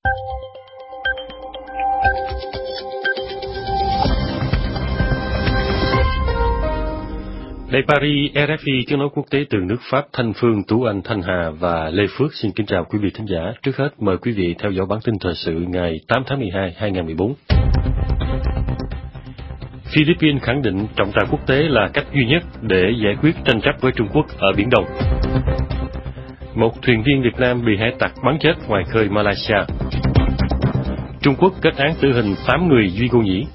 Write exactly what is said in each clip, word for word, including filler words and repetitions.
Đài Paris, rờ ép i, tiếng nói quốc tế từ nước Pháp, Thanh Phương, Tú Anh, Thanh Hà và Lê Phước xin kính chào quý vị thính giả. Trước hết, mời quý vị theo dõi bản tin thời sự ngày tám tháng mười hai, hai nghìn không trăm mười bốn. Philippines khẳng định trọng tài quốc tế là cách duy nhất để giải quyết tranh chấp với Trung Quốc ở Biển Đông. Một thuyền viên Việt Nam bị hải tặc bắn chết ngoài khơi Malaysia. Trung Quốc kết án tử hình tám người Duy Cô Nhĩ.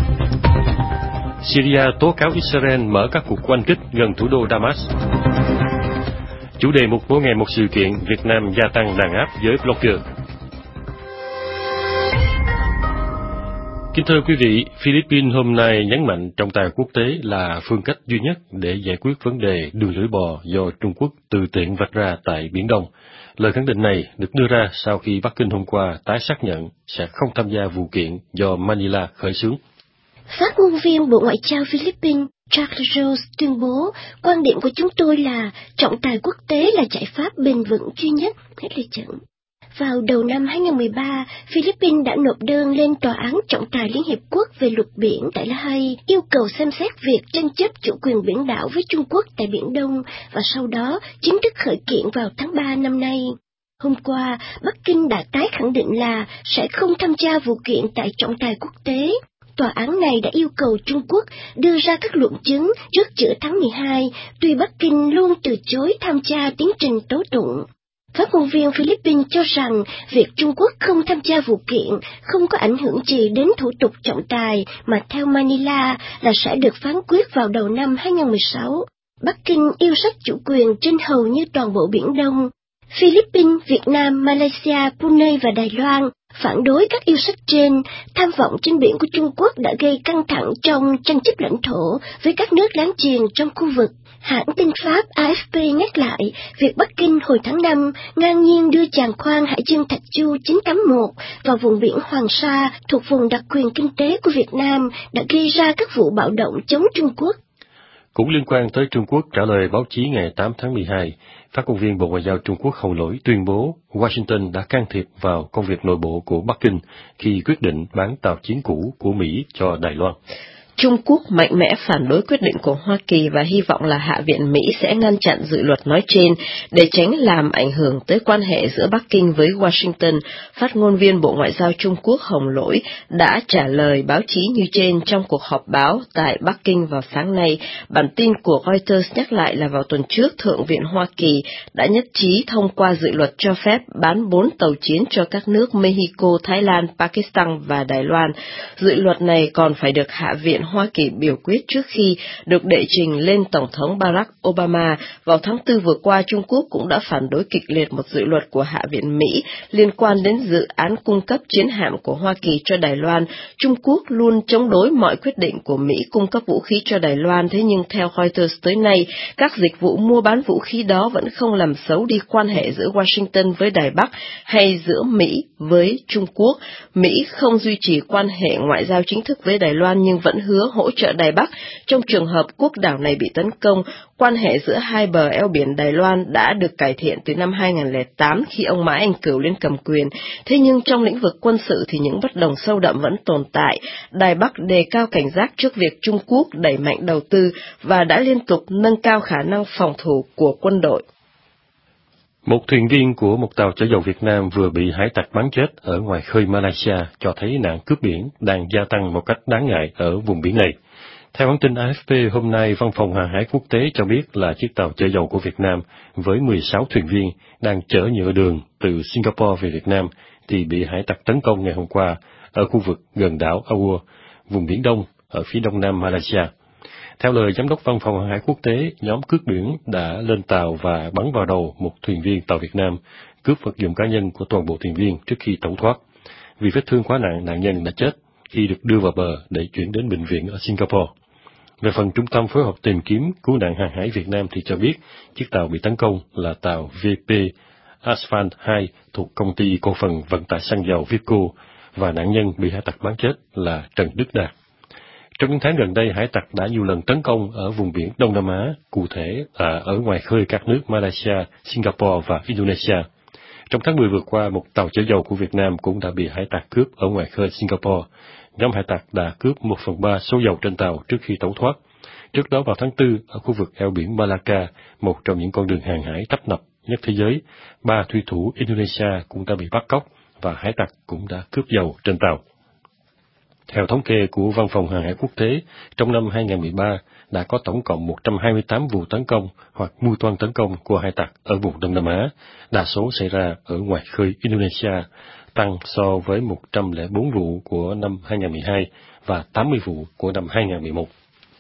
Syria tố cáo Israel mở các cuộc oanh kích gần thủ đô Damas. Chủ đề một mỗi ngày một sự kiện, Việt Nam gia tăng đàn áp với blogger. Kính thưa quý vị, Philippines hôm nay nhấn mạnh trọng tài quốc tế là phương cách duy nhất để giải quyết vấn đề đường lưỡi bò do Trung Quốc từ tiện vạch ra tại Biển Đông. Lời khẳng định này được đưa ra sau khi Bắc Kinh hôm qua tái xác nhận sẽ không tham gia vụ kiện do Manila khởi xướng. Phát ngôn viên Bộ Ngoại giao Philippines Charles Rose tuyên bố, quan điểm của chúng tôi là trọng tài quốc tế là giải pháp bền vững duy nhất. Hết lời chẩn. Vào đầu năm hai nghìn không trăm mười ba, Philippines đã nộp đơn lên Tòa án Trọng tài Liên Hiệp Quốc về luật biển tại La Hay, yêu cầu xem xét việc tranh chấp chủ quyền biển đảo với Trung Quốc tại Biển Đông, và sau đó chính thức khởi kiện vào tháng ba năm nay. Hôm qua, Bắc Kinh đã tái khẳng định là sẽ không tham gia vụ kiện tại trọng tài quốc tế. Tòa án này đã yêu cầu Trung Quốc đưa ra các luận chứng trước giữa tháng mười hai, tuy Bắc Kinh luôn từ chối tham gia tiến trình tố tụng. Phát ngôn viên Philippines cho rằng việc Trung Quốc không tham gia vụ kiện không có ảnh hưởng gì đến thủ tục trọng tài, mà theo Manila là sẽ được phán quyết vào đầu năm hai nghìn không trăm mười sáu. Bắc Kinh yêu sách chủ quyền trên hầu như toàn bộ Biển Đông. Philippines, Việt Nam, Malaysia, Brunei và Đài Loan phản đối các yêu sách trên. Tham vọng trên biển của Trung Quốc đã gây căng thẳng trong tranh chấp lãnh thổ với các nước láng giềng trong khu vực. Hãng tin Pháp a ép pê nhắc lại việc Bắc Kinh hồi tháng năm ngang nhiên đưa giàn khoan hải dương Thạch Chu chín tám mốt vào vùng biển Hoàng Sa thuộc vùng đặc quyền kinh tế của Việt Nam đã gây ra các vụ bạo động chống Trung Quốc. Cũng liên quan tới Trung Quốc, trả lời báo chí ngày tám tháng mười hai, phát ngôn viên Bộ Ngoại giao Trung Quốc Hồng Lỗi tuyên bố Washington đã can thiệp vào công việc nội bộ của Bắc Kinh khi quyết định bán tàu chiến cũ của Mỹ cho Đài Loan. Trung Quốc mạnh mẽ phản đối quyết định của Hoa Kỳ và hy vọng là Hạ viện Mỹ sẽ ngăn chặn dự luật nói trên để tránh làm ảnh hưởng tới quan hệ giữa Bắc Kinh với Washington. Phát ngôn viên Bộ Ngoại giao Trung Quốc Hồng Lỗi đã trả lời báo chí như trên trong cuộc họp báo tại Bắc Kinh vào sáng nay. Bản tin của Reuters nhắc lại là vào tuần trước, Thượng viện Hoa Kỳ đã nhất trí thông qua dự luật cho phép bán bốn tàu chiến cho các nước Mexico, Thái Lan, Pakistan và Đài Loan. Dự luật này còn phải được Hạ viện Hoa Kỳ biểu quyết trước khi được đệ trình lên Tổng thống Barack Obama. Vào tháng tư vừa qua, Trung Quốc cũng đã phản đối kịch liệt một dự luật của Hạ viện Mỹ liên quan đến dự án cung cấp chiến hạm của Hoa Kỳ cho Đài Loan. Trung Quốc luôn chống đối mọi quyết định của Mỹ cung cấp vũ khí cho Đài Loan, thế nhưng theo Reuters tới nay, các dịch vụ mua bán vũ khí đó vẫn không làm xấu đi quan hệ giữa Washington với Đài Bắc hay giữa Mỹ với Trung Quốc. Mỹ không duy trì quan hệ ngoại giao chính thức với Đài Loan nhưng vẫn hứa hỗ trợ Đài Bắc trong trường hợp quốc đảo này bị tấn công. Quan hệ giữa hai bờ eo biển Đài Loan đã được cải thiện từ năm hai nghìn không trăm lẻ tám khi ông Mã Anh Cửu lên cầm quyền. Thế nhưng trong lĩnh vực quân sự thì những bất đồng sâu đậm vẫn tồn tại. Đài Bắc đề cao cảnh giác trước việc Trung Quốc đẩy mạnh đầu tư và đã liên tục nâng cao khả năng phòng thủ của quân đội. Một thuyền viên của một tàu chở dầu Việt Nam vừa bị hải tặc bắn chết ở ngoài khơi Malaysia, cho thấy nạn cướp biển đang gia tăng một cách đáng ngại ở vùng biển này. Theo bản tin a ép pê hôm nay, Văn phòng Hàng hải Quốc tế cho biết là chiếc tàu chở dầu của Việt Nam với mười sáu thuyền viên đang chở nhựa đường từ Singapore về Việt Nam thì bị hải tặc tấn công ngày hôm qua ở khu vực gần đảo Aua, vùng Biển Đông ở phía đông nam Malaysia. Theo lời Giám đốc Văn phòng Hàng hải Quốc tế, nhóm cướp biển đã lên tàu và bắn vào đầu một thuyền viên tàu Việt Nam, cướp vật dụng cá nhân của toàn bộ thuyền viên trước khi tẩu thoát. Vì vết thương quá nặng, nạn nhân đã chết khi được đưa vào bờ để chuyển đến bệnh viện ở Singapore. Về phần Trung tâm phối hợp tìm kiếm cứu nạn hàng hải Việt Nam thì cho biết chiếc tàu bị tấn công là tàu vê pê Asphalt hai thuộc công ty cổ phần vận tải xăng dầu Vipco và nạn nhân bị hải tặc bắn chết là Trần Đức Đạt. Trong những tháng gần đây, hải tặc đã nhiều lần tấn công ở vùng biển Đông Nam Á, cụ thể là ở ngoài khơi các nước Malaysia, Singapore và Indonesia. Trong tháng mười vừa qua, một tàu chở dầu của Việt Nam cũng đã bị hải tặc cướp ở ngoài khơi Singapore. Nhóm hải tặc đã cướp một phần ba số dầu trên tàu trước khi tẩu thoát. Trước đó vào tháng tư, ở khu vực eo biển Malacca, một trong những con đường hàng hải tấp nập nhất thế giới, ba thủy thủ Indonesia cũng đã bị bắt cóc và hải tặc cũng đã cướp dầu trên tàu. Theo thống kê của Văn phòng Hàng hải Quốc tế, trong năm hai nghìn không trăm mười ba đã có tổng cộng một trăm hai mươi tám vụ tấn công hoặc mưu toan tấn công của hải tặc ở vùng Đông Nam Á, đa số xảy ra ở ngoài khơi Indonesia, tăng so với một trăm lẻ bốn vụ của năm hai nghìn không trăm mười hai và tám mươi vụ của năm hai nghìn không trăm mười một.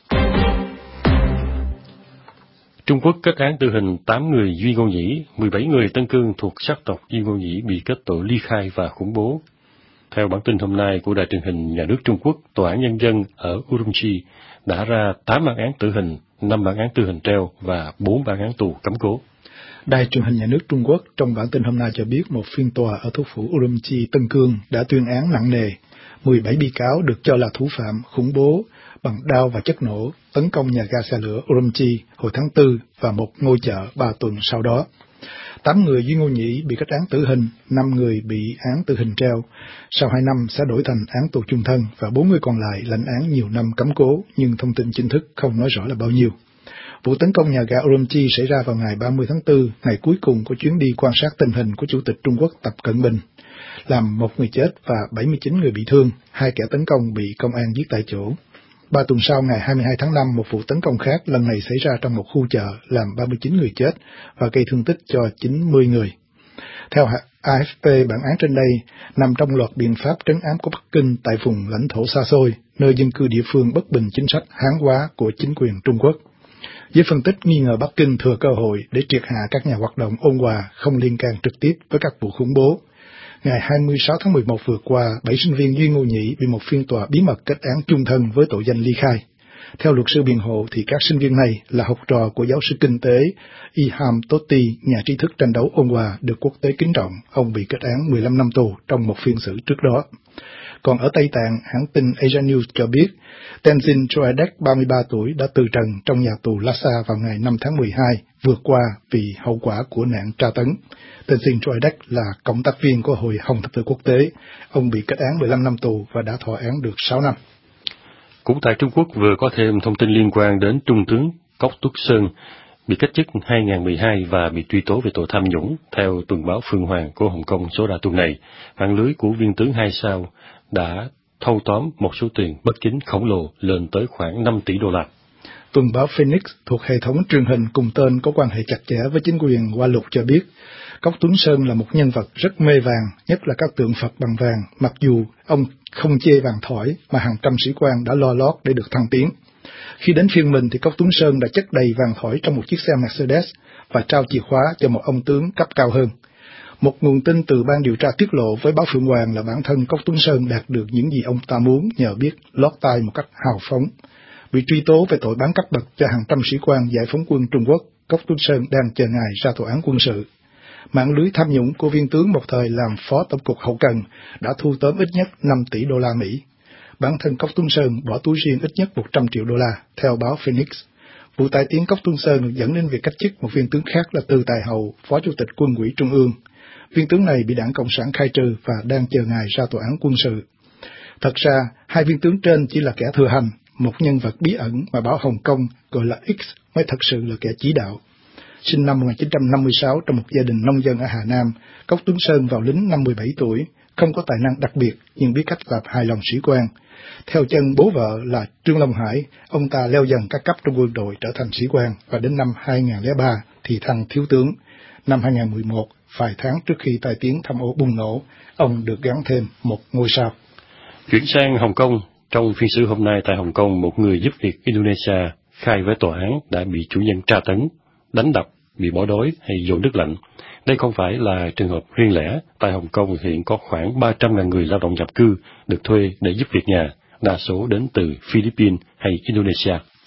Trung Quốc kết án tử hình tám người Duy Ngô Nhĩ, mười bảy người Tân Cương thuộc sắc tộc Duy Ngô Nhĩ bị kết tội ly khai và khủng bố. Theo bản tin hôm nay của Đài truyền hình Nhà nước Trung Quốc, Tòa án Nhân dân ở Urumqi đã ra tám bản án tử hình, năm bản án tử hình treo và bốn bản án tù cấm cố. Đài truyền hình Nhà nước Trung Quốc trong bản tin hôm nay cho biết một phiên tòa ở thủ phủ Urumqi, Tân Cương đã tuyên án nặng nề. mười bảy bị cáo được cho là thủ phạm khủng bố bằng đao và chất nổ tấn công nhà ga xe lửa Urumqi hồi tháng tư và một ngôi chợ ba tuần sau đó. Tám người Duy Ngô Nhĩ bị kết án tử hình, năm người bị án tử hình treo. Sau hai năm sẽ đổi thành án tù chung thân và bốn người còn lại lãnh án nhiều năm cấm cố, nhưng thông tin chính thức không nói rõ là bao nhiêu. Vụ tấn công nhà ga Urumqi xảy ra vào ngày ba mươi tháng tư, ngày cuối cùng của chuyến đi quan sát tình hình của Chủ tịch Trung Quốc Tập Cận Bình, làm một người chết và bảy mươi chín người bị thương, hai kẻ tấn công bị công an giết tại chỗ. Ba tuần sau, ngày hai mươi hai tháng năm, một vụ tấn công khác lần này xảy ra trong một khu chợ, làm ba mươi chín người chết và gây thương tích cho chín mươi người. Theo a ép pê, bản án trên đây nằm trong loạt biện pháp trấn áp của Bắc Kinh tại vùng lãnh thổ xa xôi, nơi dân cư địa phương bất bình chính sách Hán hóa của chính quyền Trung Quốc. Giới phân tích nghi ngờ Bắc Kinh thừa cơ hội để triệt hạ các nhà hoạt động ôn hòa không liên can trực tiếp với các vụ khủng bố. Ngày hai mươi sáu tháng mười một vừa qua, bảy sinh viên Duy Ngô Nhĩ bị một phiên tòa bí mật kết án chung thân với tội danh ly khai. Theo luật sư biện hộ thì các sinh viên này là học trò của giáo sư kinh tế Iham Tohti, nhà trí thức tranh đấu ôn hòa được quốc tế kính trọng. Ông bị kết án mười lăm năm tù trong một phiên xử trước đó. Còn ở Tây Tạng, hãng tin Asia News cho biết Tenzin Choedek, ba mươi ba tuổi, đã từ trần trong nhà tù Lhasa vào ngày năm tháng mười hai vừa qua vì hậu quả của nạn tra tấn. Tenzin Choedek là cộng tác viên của Hội Hồng Thập tự Quốc tế. Ông bị kết án mười lăm năm tù và đã thọ án được sáu năm. Cũng tại Trung Quốc vừa có thêm thông tin liên quan đến Trung tướng Cốc Túc Sơn bị cách chức hai nghìn không trăm mười hai và bị truy tố về tội tham nhũng. Theo tuần báo Phương Hoàng của Hồng Kông số ra tuần này, mạng lưới của viên tướng hai sao đã thâu tóm một số tiền bất chính khổng lồ lên tới khoảng năm tỷ đô la. Tuần báo Phoenix thuộc hệ thống truyền hình cùng tên có quan hệ chặt chẽ với chính quyền Hoa Lục cho biết, Cốc Tuấn Sơn là một nhân vật rất mê vàng, nhất là các tượng Phật bằng vàng, mặc dù ông không chê vàng thỏi mà hàng trăm sĩ quan đã lo lót để được thăng tiến. Khi đến phiên mình thì Cốc Tuấn Sơn đã chất đầy vàng thỏi trong một chiếc xe Mercedes và trao chìa khóa cho một ông tướng cấp cao hơn. Một nguồn tin từ ban điều tra tiết lộ với báo Phượng Hoàng là bản thân Cốc Tuấn Sơn đạt được những gì ông ta muốn nhờ biết lót tai một cách hào phóng. Bị truy tố về tội bán cắt bật cho hàng trăm sĩ quan giải phóng quân Trung Quốc, Cốc Tuấn Sơn đang chờ ngày ra tòa án quân sự. Mạng lưới tham nhũng của viên tướng một thời làm phó tổng cục hậu cần đã thu tóm ít nhất năm tỷ đô la Mỹ. Bản thân Cốc Tuấn Sơn bỏ túi riêng ít nhất một trăm triệu đô la, theo báo Phoenix. Vụ tai tiếng Cốc Tuấn Sơn được dẫn đến việc cách chức một viên tướng khác là Từ Tài Hậu, phó chủ tịch Quân ủy Trung ương. Viên tướng này bị Đảng Cộng sản khai trừ và đang chờ ngày ra tòa án quân sự. Thật ra, hai viên tướng trên chỉ là kẻ thừa hành, một nhân vật bí ẩn mà báo Hồng Kông gọi là X mới thật sự là kẻ chỉ đạo. Sinh năm một nghìn chín trăm năm mươi sáu trong một gia đình nông dân ở Hà Nam, Cốc Tuấn Sơn vào lính năm mười bảy tuổi, không có tài năng đặc biệt nhưng biết cách làm hài lòng sĩ quan. Theo chân bố vợ là Trương Long Hải, ông ta leo dần các cấp trong quân đội trở thành sĩ quan và đến năm hai nghìn không trăm lẻ ba thì thăng thiếu tướng. Năm hai nghìn không trăm mười một, vài tháng trước khi tai tiếng tham ô bùng nổ, ông được gắn thêm một ngôi sao. Chuyển sang Hồng Kông, trong phiên xử hôm nay tại Hồng Kông, một người giúp việc Indonesia khai với tòa án đã bị chủ nhân tra tấn, đánh đập, bị bỏ đói hay dồn nước lạnh. Đây không phải là trường hợp riêng lẻ. Tại Hồng Kông hiện có khoảng ba trăm nghìn người lao động nhập cư được thuê để giúp việc nhà, đa số đến từ Philippines hay Indonesia.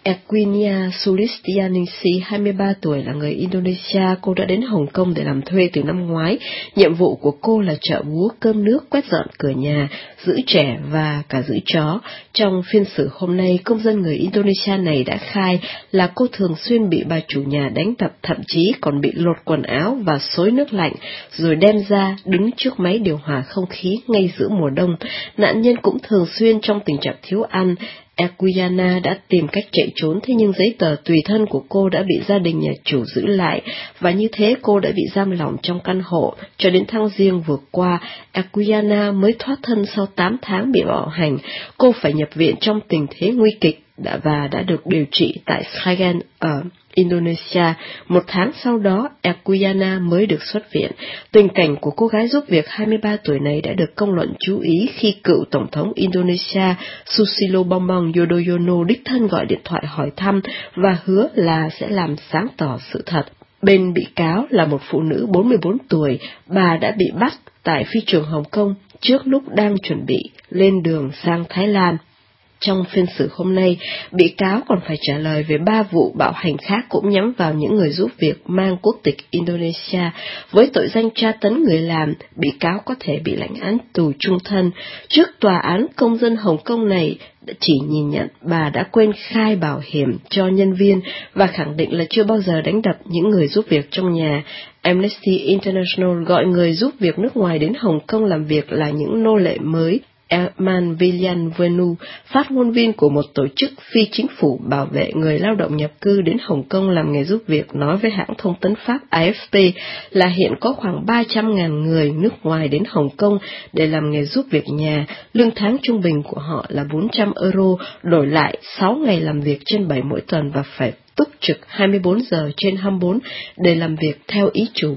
Equinia Sulistianisi, hai mươi ba tuổi, là người Indonesia. Cô đã đến Hồng Kông để làm thuê từ năm ngoái. Nhiệm vụ của cô là trợ búa, cơm nước, quét dọn cửa nhà, giữ trẻ và cả giữ chó. Trong phiên xử hôm nay, công dân người Indonesia này đã khai là cô thường xuyên bị bà chủ nhà đánh đập, thậm chí còn bị lột quần áo và xối nước lạnh, rồi đem ra đứng trước máy điều hòa không khí ngay giữa mùa đông. Nạn nhân cũng thường xuyên trong tình trạng thiếu ăn. Equiana đã tìm cách chạy trốn, thế nhưng giấy tờ tùy thân của cô đã bị gia đình nhà chủ giữ lại, và như thế cô đã bị giam lỏng trong căn hộ. Cho đến tháng Giêng vừa qua, Equiana mới thoát thân sau tám tháng bị bạo hành. Cô phải nhập viện trong tình thế nguy kịch đã và đã được điều trị tại Sragen ở Indonesia. Một tháng sau đó, Equiana mới được xuất viện. Tình cảnh của cô gái giúp việc hai mươi ba tuổi này đã được công luận chú ý khi cựu Tổng thống Indonesia Susilo Bambang Yudhoyono đích thân gọi điện thoại hỏi thăm và hứa là sẽ làm sáng tỏ sự thật. Bên bị cáo là một phụ nữ bốn mươi bốn tuổi, bà đã bị bắt tại phi trường Hồng Kông trước lúc đang chuẩn bị lên đường sang Thái Lan. Trong phiên xử hôm nay, bị cáo còn phải trả lời về ba vụ bạo hành khác cũng nhắm vào những người giúp việc mang quốc tịch Indonesia. Với tội danh tra tấn người làm, bị cáo có thể bị lãnh án tù chung thân. Trước tòa án, công dân Hồng Kông này chỉ nhìn nhận bà đã quên khai bảo hiểm cho nhân viên và khẳng định là chưa bao giờ đánh đập những người giúp việc trong nhà. Amnesty International gọi người giúp việc nước ngoài đến Hồng Kông làm việc là những nô lệ mới. Eman Villanueva, phát ngôn viên của một tổ chức phi chính phủ bảo vệ người lao động nhập cư đến Hồng Kông làm nghề giúp việc, nói với hãng thông tấn Pháp A F P là hiện có khoảng ba trăm nghìn người nước ngoài đến Hồng Kông để làm nghề giúp việc nhà. Lương tháng trung bình của họ là bốn trăm euro, đổi lại sáu ngày làm việc trên bảy mỗi tuần và phải túc trực hai mươi bốn giờ trên hai mươi bốn để làm việc theo ý chủ.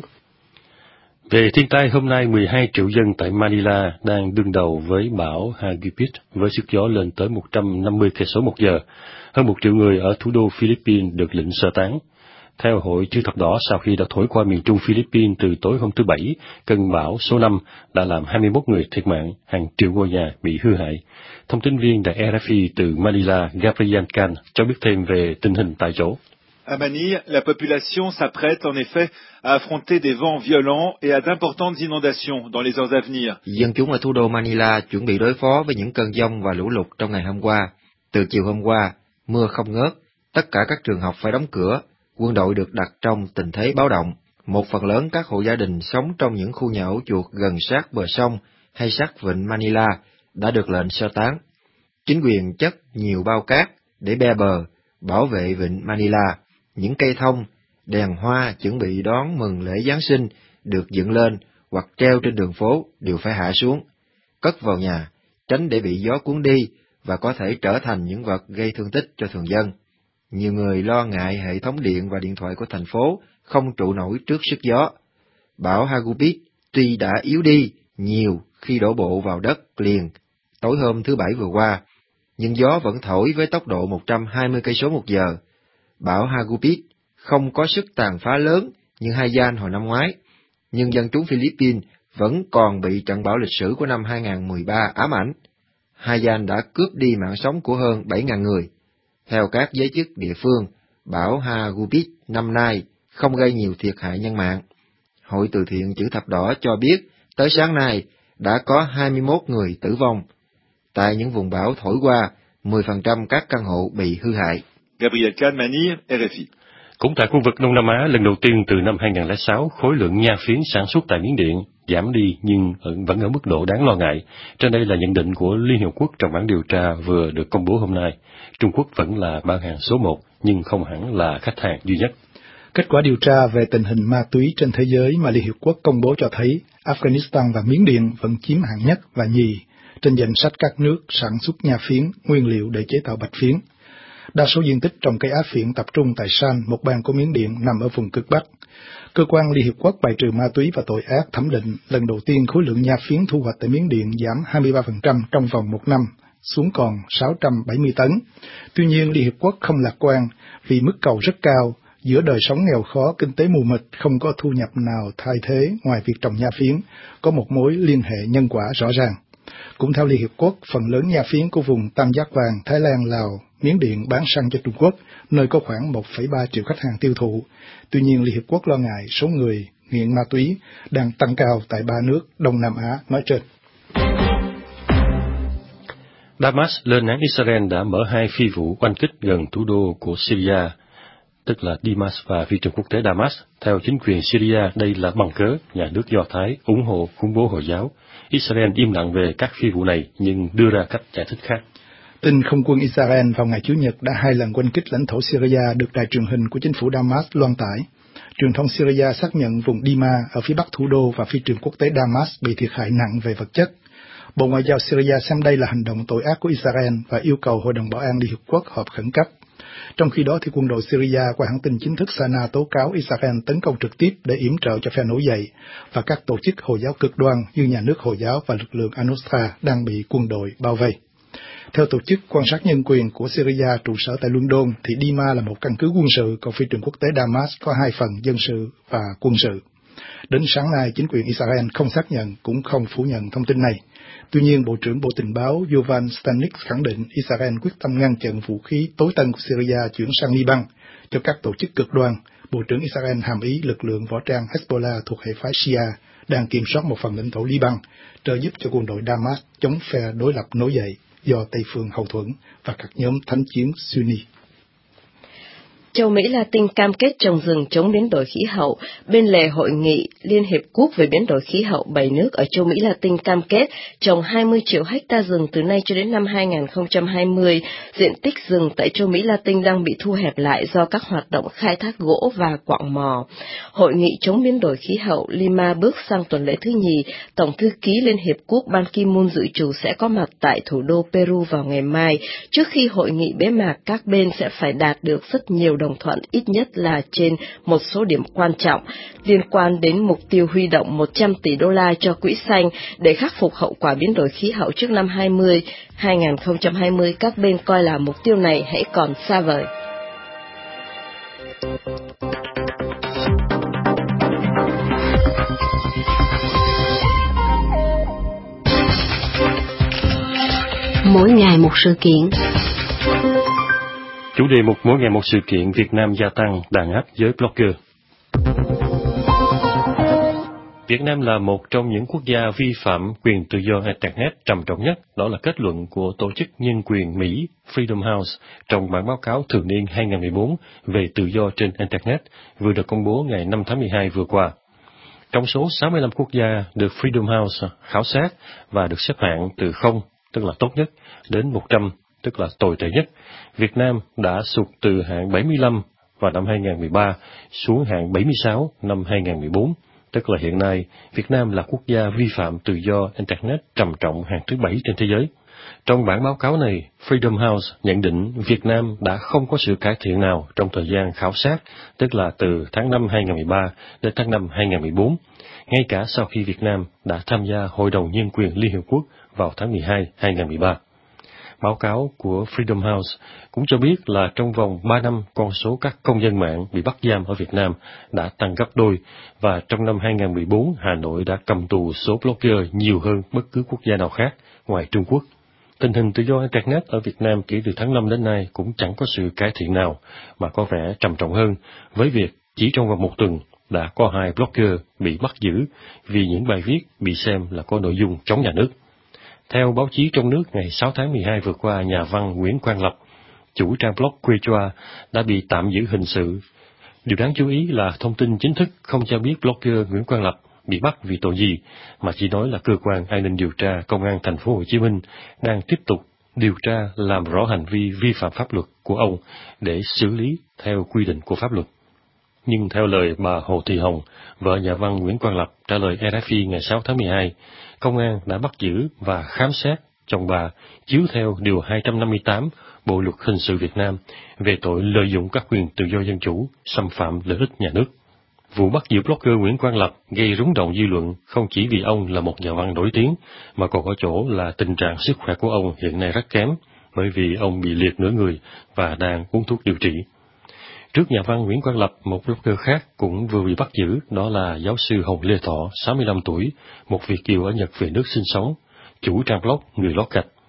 Về thiên tai, hôm nay mười hai triệu dân tại Manila đang đương đầu với bão Hagupit với sức gió lên tới một trăm năm mươi cây số một giờ. Hơn một triệu người ở thủ đô Philippines được lệnh sơ tán. Theo Hội Chữ Thập Đỏ, sau khi đã thổi qua miền trung Philippines từ tối hôm thứ Bảy, cơn bão số năm đã làm hai mươi mốt người thiệt mạng, hàng triệu ngôi nhà bị hư hại. Thông tin viên đài R F I từ Manila, Gabriel Can, cho biết thêm về tình hình tại chỗ. À Manille, la population s'apprête en effet à affronter des vents violents et à d'importantes inondations dans les heures à venir. Dân chúng ở thủ đô Manila chuẩn bị đối phó với những cơn giông và lũ lụt trong ngày hôm qua. Từ chiều hôm qua, mưa không ngớt, tất cả các trường học phải đóng cửa, quân đội được đặt trong tình thế báo động. Một phần lớn các hộ gia đình sống trong những khu nhà ổ chuột gần sát bờ sông hay sát vịnh Manila đã được lệnh sơ tán. Chính quyền chất nhiều bao cát để be bờ, bảo vệ vịnh Manila. Những cây thông, đèn hoa chuẩn bị đón mừng lễ Giáng sinh được dựng lên hoặc treo trên đường phố đều phải hạ xuống, cất vào nhà, tránh để bị gió cuốn đi và có thể trở thành những vật gây thương tích cho thường dân. Nhiều người lo ngại hệ thống điện và điện thoại của thành phố không trụ nổi trước sức gió. Bão Hagupit tuy đã yếu đi nhiều khi đổ bộ vào đất liền tối hôm thứ Bảy vừa qua, nhưng gió vẫn thổi với tốc độ một trăm hai mươi cây số một giờ. Bão Hagupit không có sức tàn phá lớn như Haiyan hồi năm ngoái, nhưng dân chúng Philippines vẫn còn bị trận bão lịch sử của năm hai không một ba ám ảnh. Haiyan đã cướp đi mạng sống của hơn bảy nghìn người. Theo các giới chức địa phương, bão Hagupit năm nay không gây nhiều thiệt hại nhân mạng. Hội từ thiện Chữ Thập Đỏ cho biết tới sáng nay đã có hai mươi mốt người tử vong. Tại những vùng bão thổi qua, mười phần trăm các căn hộ bị hư hại. Gabriel Can, Manille, R F I. Cũng tại khu vực Đông Nam Á, lần đầu tiên từ năm hai không không sáu, khối lượng nha phiến sản xuất tại Miến Điện giảm đi nhưng vẫn ở mức độ đáng lo ngại. Trên đây là nhận định của Liên Hiệp Quốc trong bản điều tra vừa được công bố hôm nay. Trung Quốc vẫn là bán hàng số một, nhưng không hẳn là khách hàng duy nhất. Kết quả điều tra về tình hình ma túy trên thế giới mà Liên Hiệp Quốc công bố cho thấy Afghanistan và Miến Điện vẫn chiếm hạng nhất và nhì trên danh sách các nước sản xuất nha phiến, nguyên liệu để chế tạo bạch phiến. Đa số diện tích trồng cây á phiện tập trung tại Shan, một bang của Miến Điện nằm ở vùng cực Bắc. Cơ quan Liên Hiệp Quốc bài trừ ma túy và tội ác thẩm định lần đầu tiên khối lượng nha phiến thu hoạch tại Miến Điện giảm hai mươi ba phần trăm trong vòng một năm, xuống còn sáu trăm bảy mươi tấn. Tuy nhiên, Liên Hiệp Quốc không lạc quan vì mức cầu rất cao, giữa đời sống nghèo khó, kinh tế mù mịt, không có thu nhập nào thay thế ngoài việc trồng nha phiến, có một mối liên hệ nhân quả rõ ràng. Cũng theo Liên Hiệp Quốc, phần lớn nha phiến của vùng Tam Giác Vàng, Thái Lan, Lào Miến Điện bán xăng cho Trung Quốc, nơi có khoảng một phẩy ba triệu khách hàng tiêu thụ. Tuy nhiên, Liên Hiệp Quốc lo ngại số người nghiện ma túy đang tăng cao tại ba nước Đông Nam Á nói trên. Damas lên án Israel đã mở hai phi vụ oanh kích gần thủ đô của Syria, tức là Damas và phi trường quốc tế Damas. Theo chính quyền Syria, đây là bằng cớ nhà nước Do Thái ủng hộ khủng bố Hồi giáo. Israel im lặng về các phi vụ này nhưng đưa ra cách giải thích khác. Tin không quân Israel vào ngày Chủ nhật đã hai lần oanh kích lãnh thổ Syria được đài truyền hình của chính phủ Damas loan tải. Truyền thông Syria xác nhận vùng Dima ở phía bắc thủ đô và phi trường quốc tế Damas bị thiệt hại nặng về vật chất. Bộ Ngoại giao Syria xem đây là hành động tội ác của Israel và yêu cầu Hội đồng Bảo an Liên Hiệp Quốc họp khẩn cấp. Trong khi đó, thì quân đội Syria qua hãng tin chính thức Sana tố cáo Israel tấn công trực tiếp để yểm trợ cho phe nổi dậy và các tổ chức Hồi giáo cực đoan như nhà nước Hồi giáo và lực lượng Al-Nusra đang bị quân đội bao vây. Theo tổ chức quan sát nhân quyền của Syria trụ sở tại London, thì Dima là một căn cứ quân sự, còn phi trường quốc tế Damas có hai phần dân sự và quân sự. Đến sáng nay, chính quyền Israel không xác nhận cũng không phủ nhận thông tin này. Tuy nhiên, Bộ trưởng Bộ Tình báo Yovan Stanik khẳng định Israel quyết tâm ngăn chặn vũ khí tối tân của Syria chuyển sang Liban cho các tổ chức cực đoan. Bộ trưởng Israel hàm ý lực lượng võ trang Hezbollah thuộc hệ phái Shia đang kiểm soát một phần lãnh thổ Liban, trợ giúp cho quân đội Damas chống phe đối lập nổi dậy do Tây phương hậu thuẫn và các nhóm thánh chiến Sunni. Châu Mỹ Latin cam kết trồng rừng chống biến đổi khí hậu. Bên lề hội nghị Liên Hiệp Quốc về biến đổi khí hậu, bảy nước ở châu Mỹ Latin cam kết trồng hai mươi triệu hecta rừng từ nay cho đến năm hai nghìn không trăm hai mươi. Diện tích rừng tại châu Mỹ Latin đang bị thu hẹp lại do các hoạt động khai thác gỗ và quặng mỏ. Hội nghị chống biến đổi khí hậu Lima bước sang tuần lễ thứ nhì. Tổng thư ký Liên Hiệp Quốc Ban Ki-moon dự trù sẽ có mặt tại thủ đô Peru vào ngày mai. Trước khi hội nghị bế mạc, các bên sẽ phải đạt được rất nhiều đồng thuận ít nhất là trên một số điểm quan trọng liên quan đến mục tiêu huy động một trăm tỷ đô la cho quỹ xanh để khắc phục hậu quả biến đổi khí hậu trước năm hai nghìn không trăm hai mươi. Các bên coi là mục tiêu này hãy còn xa vời. Mỗi ngày một sự kiện. Chủ đề mục mỗi ngày một sự kiện, Việt Nam gia tăng đàn áp giới blogger. Việt Nam là một trong những quốc gia vi phạm quyền tự do Internet trầm trọng nhất, đó là kết luận của Tổ chức Nhân quyền Mỹ Freedom House trong bản báo cáo thường niên hai nghìn không trăm mười bốn về tự do trên Internet vừa được công bố ngày năm tháng mười hai vừa qua. Trong số sáu mươi lăm quốc gia được Freedom House khảo sát và được xếp hạng từ không, tức là tốt nhất, đến một trăm, tức là tồi tệ nhất, Việt Nam đã sụt từ hạng bảy mươi lăm vào năm hai nghìn không trăm mười ba xuống hạng bảy mươi sáu năm hai nghìn không trăm mười bốn, tức là hiện nay Việt Nam là quốc gia vi phạm tự do Internet trầm trọng hạng thứ bảy trên thế giới. Trong bản báo cáo này, Freedom House nhận định Việt Nam đã không có sự cải thiện nào trong thời gian khảo sát, tức là từ tháng năm hai nghìn không trăm mười ba đến tháng năm hai nghìn không trăm mười bốn, ngay cả sau khi Việt Nam đã tham gia Hội đồng Nhân quyền Liên Hiệp Quốc vào tháng mười hai hai nghìn không trăm mười ba. Báo cáo của Freedom House cũng cho biết là trong vòng ba năm, con số các công dân mạng bị bắt giam ở Việt Nam đã tăng gấp đôi, và trong năm hai nghìn không trăm mười bốn, Hà Nội đã cầm tù số blogger nhiều hơn bất cứ quốc gia nào khác ngoài Trung Quốc. Tình hình tự do Internet ở Việt Nam kể từ tháng năm đến nay cũng chẳng có sự cải thiện nào, mà có vẻ trầm trọng hơn, với việc chỉ trong vòng một tuần đã có hai blogger bị bắt giữ vì những bài viết bị xem là có nội dung chống nhà nước. Theo báo chí trong nước, ngày sáu tháng mười hai vừa qua, nhà văn Nguyễn Quang Lập, chủ trang blog Quechua, đã bị tạm giữ hình sự. Điều đáng chú ý là thông tin chính thức không cho biết blogger Nguyễn Quang Lập bị bắt vì tội gì, mà chỉ nói là cơ quan an ninh điều tra Công an Thành phố Hồ Chí Minh đang tiếp tục điều tra làm rõ hành vi vi phạm pháp luật của ông để xử lý theo quy định của pháp luật. Nhưng theo lời bà Hồ Thị Hồng, vợ nhà văn Nguyễn Quang Lập, trả lời rờ ép i ngày sáu tháng mười hai, công an đã bắt giữ và khám xét chồng bà chiếu theo Điều hai trăm năm mươi tám Bộ Luật Hình sự Việt Nam về tội lợi dụng các quyền tự do dân chủ, xâm phạm lợi ích nhà nước. Vụ bắt giữ blogger Nguyễn Quang Lập gây rúng động dư luận không chỉ vì ông là một nhà văn nổi tiếng, mà còn ở chỗ là tình trạng sức khỏe của ông hiện nay rất kém, bởi vì ông bị liệt nửa người và đang uống thuốc điều trị. Trước nhà văn Nguyễn Quang Lập, một blogger khác cũng vừa bị bắt giữ, đó là giáo sư Hồng Lê Thọ, sáu mươi lăm tuổi, một Việt kiều ở Nhật về nước sinh sống, chủ trang blog Người Lót Gạch.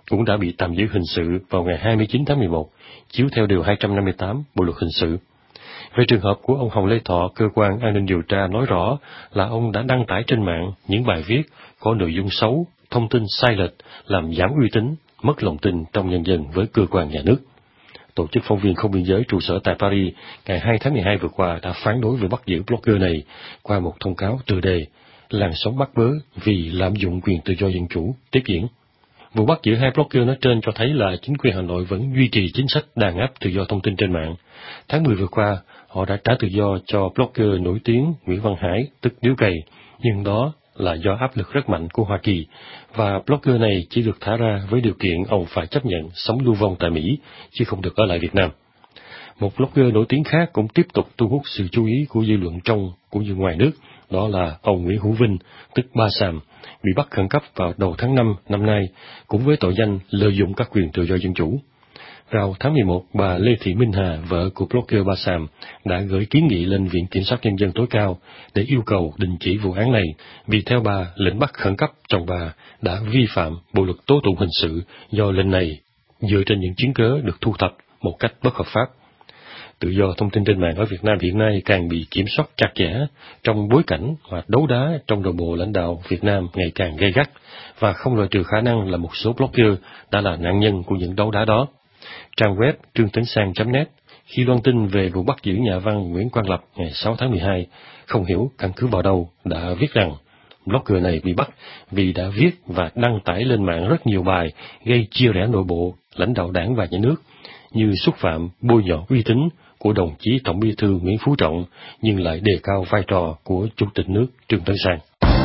cũng đã bị tạm giữ hình sự vào ngày hai mươi chín tháng mười một, chiếu theo điều hai trăm năm mươi tám Bộ luật hình sự. Về trường hợp của ông Hồng Lê Thọ, cơ quan an ninh điều tra nói rõ là ông đã đăng tải trên mạng những bài viết có nội dung xấu, thông tin sai lệch, làm giảm uy tín, mất lòng tin trong nhân dân với cơ quan nhà nước. Tổ chức Phóng viên Không Biên Giới trụ sở tại Paris ngày hai tháng mười hai vừa qua đã phản đối việc bắt giữ blogger này qua một thông cáo tựa đề "Làn sóng bắt bớ vì lạm dụng quyền tự do dân chủ" tiếp diễn. Vụ bắt giữ hai blogger nói trên cho thấy là chính quyền Hà Nội vẫn duy trì chính sách đàn áp tự do thông tin trên mạng. Tháng mười vừa qua, họ đã trả tự do cho blogger nổi tiếng Nguyễn Văn Hải, tức Điếu Cày, nhưng đó là do áp lực rất mạnh của Hoa Kỳ, và blogger này chỉ được thả ra với điều kiện ông phải chấp nhận sống lưu vong tại Mỹ, chứ không được ở lại Việt Nam. Một blogger nổi tiếng khác cũng tiếp tục thu hút sự chú ý của dư luận trong cũng như ngoài nước, đó là ông Nguyễn Hữu Vinh, tức Ba Sam, bị bắt khẩn cấp vào đầu tháng năm năm nay, cũng với tội danh lợi dụng các quyền tự do dân chủ. Vào tháng mười một, bà Lê Thị Minh Hà, vợ của blogger Ba Sam, đã gửi kiến nghị lên Viện Kiểm sát Nhân dân tối cao để yêu cầu đình chỉ vụ án này, vì theo bà, lệnh bắt khẩn cấp chồng bà đã vi phạm Bộ luật tố tụng hình sự do lệnh này dựa trên những chứng cớ được thu thập một cách bất hợp pháp. Tự do thông tin trên mạng ở Việt Nam hiện nay càng bị kiểm soát chặt chẽ trong bối cảnh mà đấu đá trong nội bộ lãnh đạo Việt Nam ngày càng gay gắt, và không loại trừ khả năng là một số blogger đã là nạn nhân của những đấu đá đó. Trang web trương tấn sang chấm net khi loan tin về vụ bắt giữ nhà văn Nguyễn Quang Lập ngày sáu tháng mười hai, không hiểu căn cứ vào đâu, đã viết rằng blogger này bị bắt vì đã viết và đăng tải lên mạng rất nhiều bài gây chia rẽ nội bộ, lãnh đạo đảng và nhà nước, như xúc phạm, bôi nhọ uy tín của đồng chí Tổng Bí thư Nguyễn Phú Trọng, nhưng lại đề cao vai trò của Chủ tịch nước Trương Tấn Sang.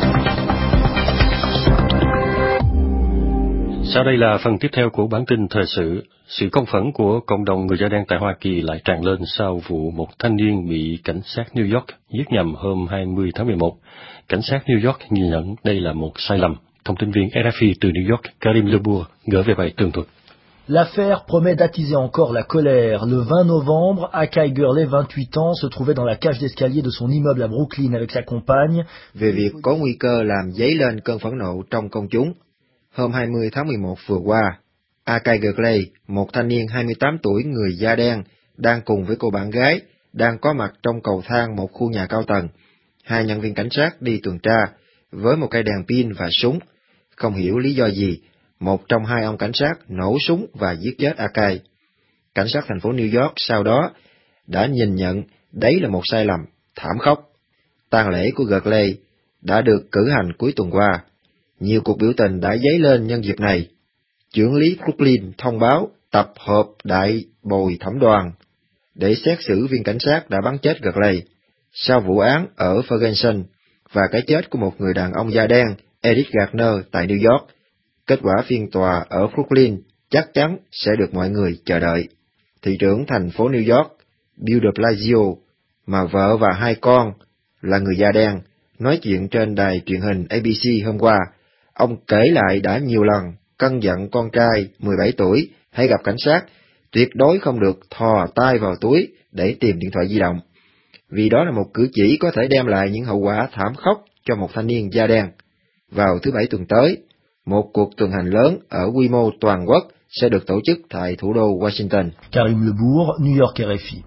Sau đây là phần tiếp theo của bản tin thời sự. Sự công phẫn của cộng đồng người da đen tại Hoa Kỳ lại tràn lên sau vụ một thanh niên bị cảnh sát New York giết nhầm hôm hai mươi tháng mười một. Cảnh sát New York nhìn nhận đây là một sai lầm. Thông tin viên R F I từ New York, Karim Lebour, gửi về bài tường thuật. L'affaire promet d'attiser encore la colère. Le vingt novembre, Akai Gurley, vingt-huit ans, se trouvait dans la cage d'escalier de son immeuble à Brooklyn avec sa compagne. Về việc có nguy cơ làm dấy lên cơn phẫn nộ trong công chúng, hôm hai mươi tháng mười một vừa qua, Akai Gurley, một thanh niên hai mươi tám tuổi người da đen, đang cùng với cô bạn gái, đang có mặt trong cầu thang một khu nhà cao tầng. Hai nhân viên cảnh sát đi tuần tra, với một cây đèn pin và súng. Không hiểu lý do gì, một trong hai ông cảnh sát nổ súng và giết chết Akai. Cảnh sát thành phố New York sau đó đã nhìn nhận đấy là một sai lầm, thảm khốc. Tang lễ của Gurley đã được cử hành cuối tuần qua. Nhiều cuộc biểu tình đã dấy lên nhân dịp này. Chưởng lý Brooklyn thông báo tập hợp đại bồi thẩm đoàn để xét xử viên cảnh sát đã bắn chết Gurley sau vụ án ở Ferguson và cái chết của một người đàn ông da đen Eric Garner tại New York. Kết quả phiên tòa ở Brooklyn chắc chắn sẽ được mọi người chờ đợi. Thị trưởng thành phố New York, Bill de Blasio, mà vợ và hai con là người da đen, nói chuyện trên đài truyền hình A B C hôm qua. Ông kể lại đã nhiều lần căn dặn con trai mười bảy tuổi hãy gặp cảnh sát, tuyệt đối không được thò tay vào túi để tìm điện thoại di động, vì đó là một cử chỉ có thể đem lại những hậu quả thảm khốc cho một thanh niên da đen. Vào thứ Bảy tuần tới, một cuộc tuần hành lớn ở quy mô toàn quốc sẽ được tổ chức tại thủ đô Washington. Karim Lebour, New York, R F I.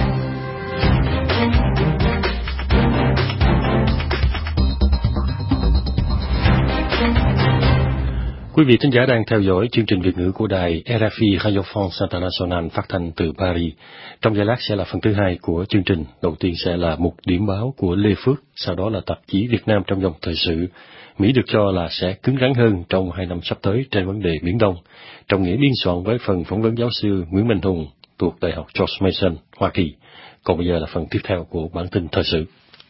Quý vị thính giả đang theo dõi chương trình Việt ngữ của đài R F I Radio France International phát thanh từ Paris. Trong giây lát sẽ là phần thứ hai của chương trình. Đầu tiên sẽ là mục điểm báo của Lê Phước, sau đó là tạp chí Việt Nam trong dòng thời sự. Mỹ được cho là sẽ cứng rắn hơn trong hai năm sắp tới trên vấn đề Biển Đông, trong nghĩa biên soạn với phần phỏng vấn giáo sư Nguyễn Minh Hùng thuộc Đại học George Mason, Hoa Kỳ. Còn bây giờ là phần tiếp theo của bản tin thời sự.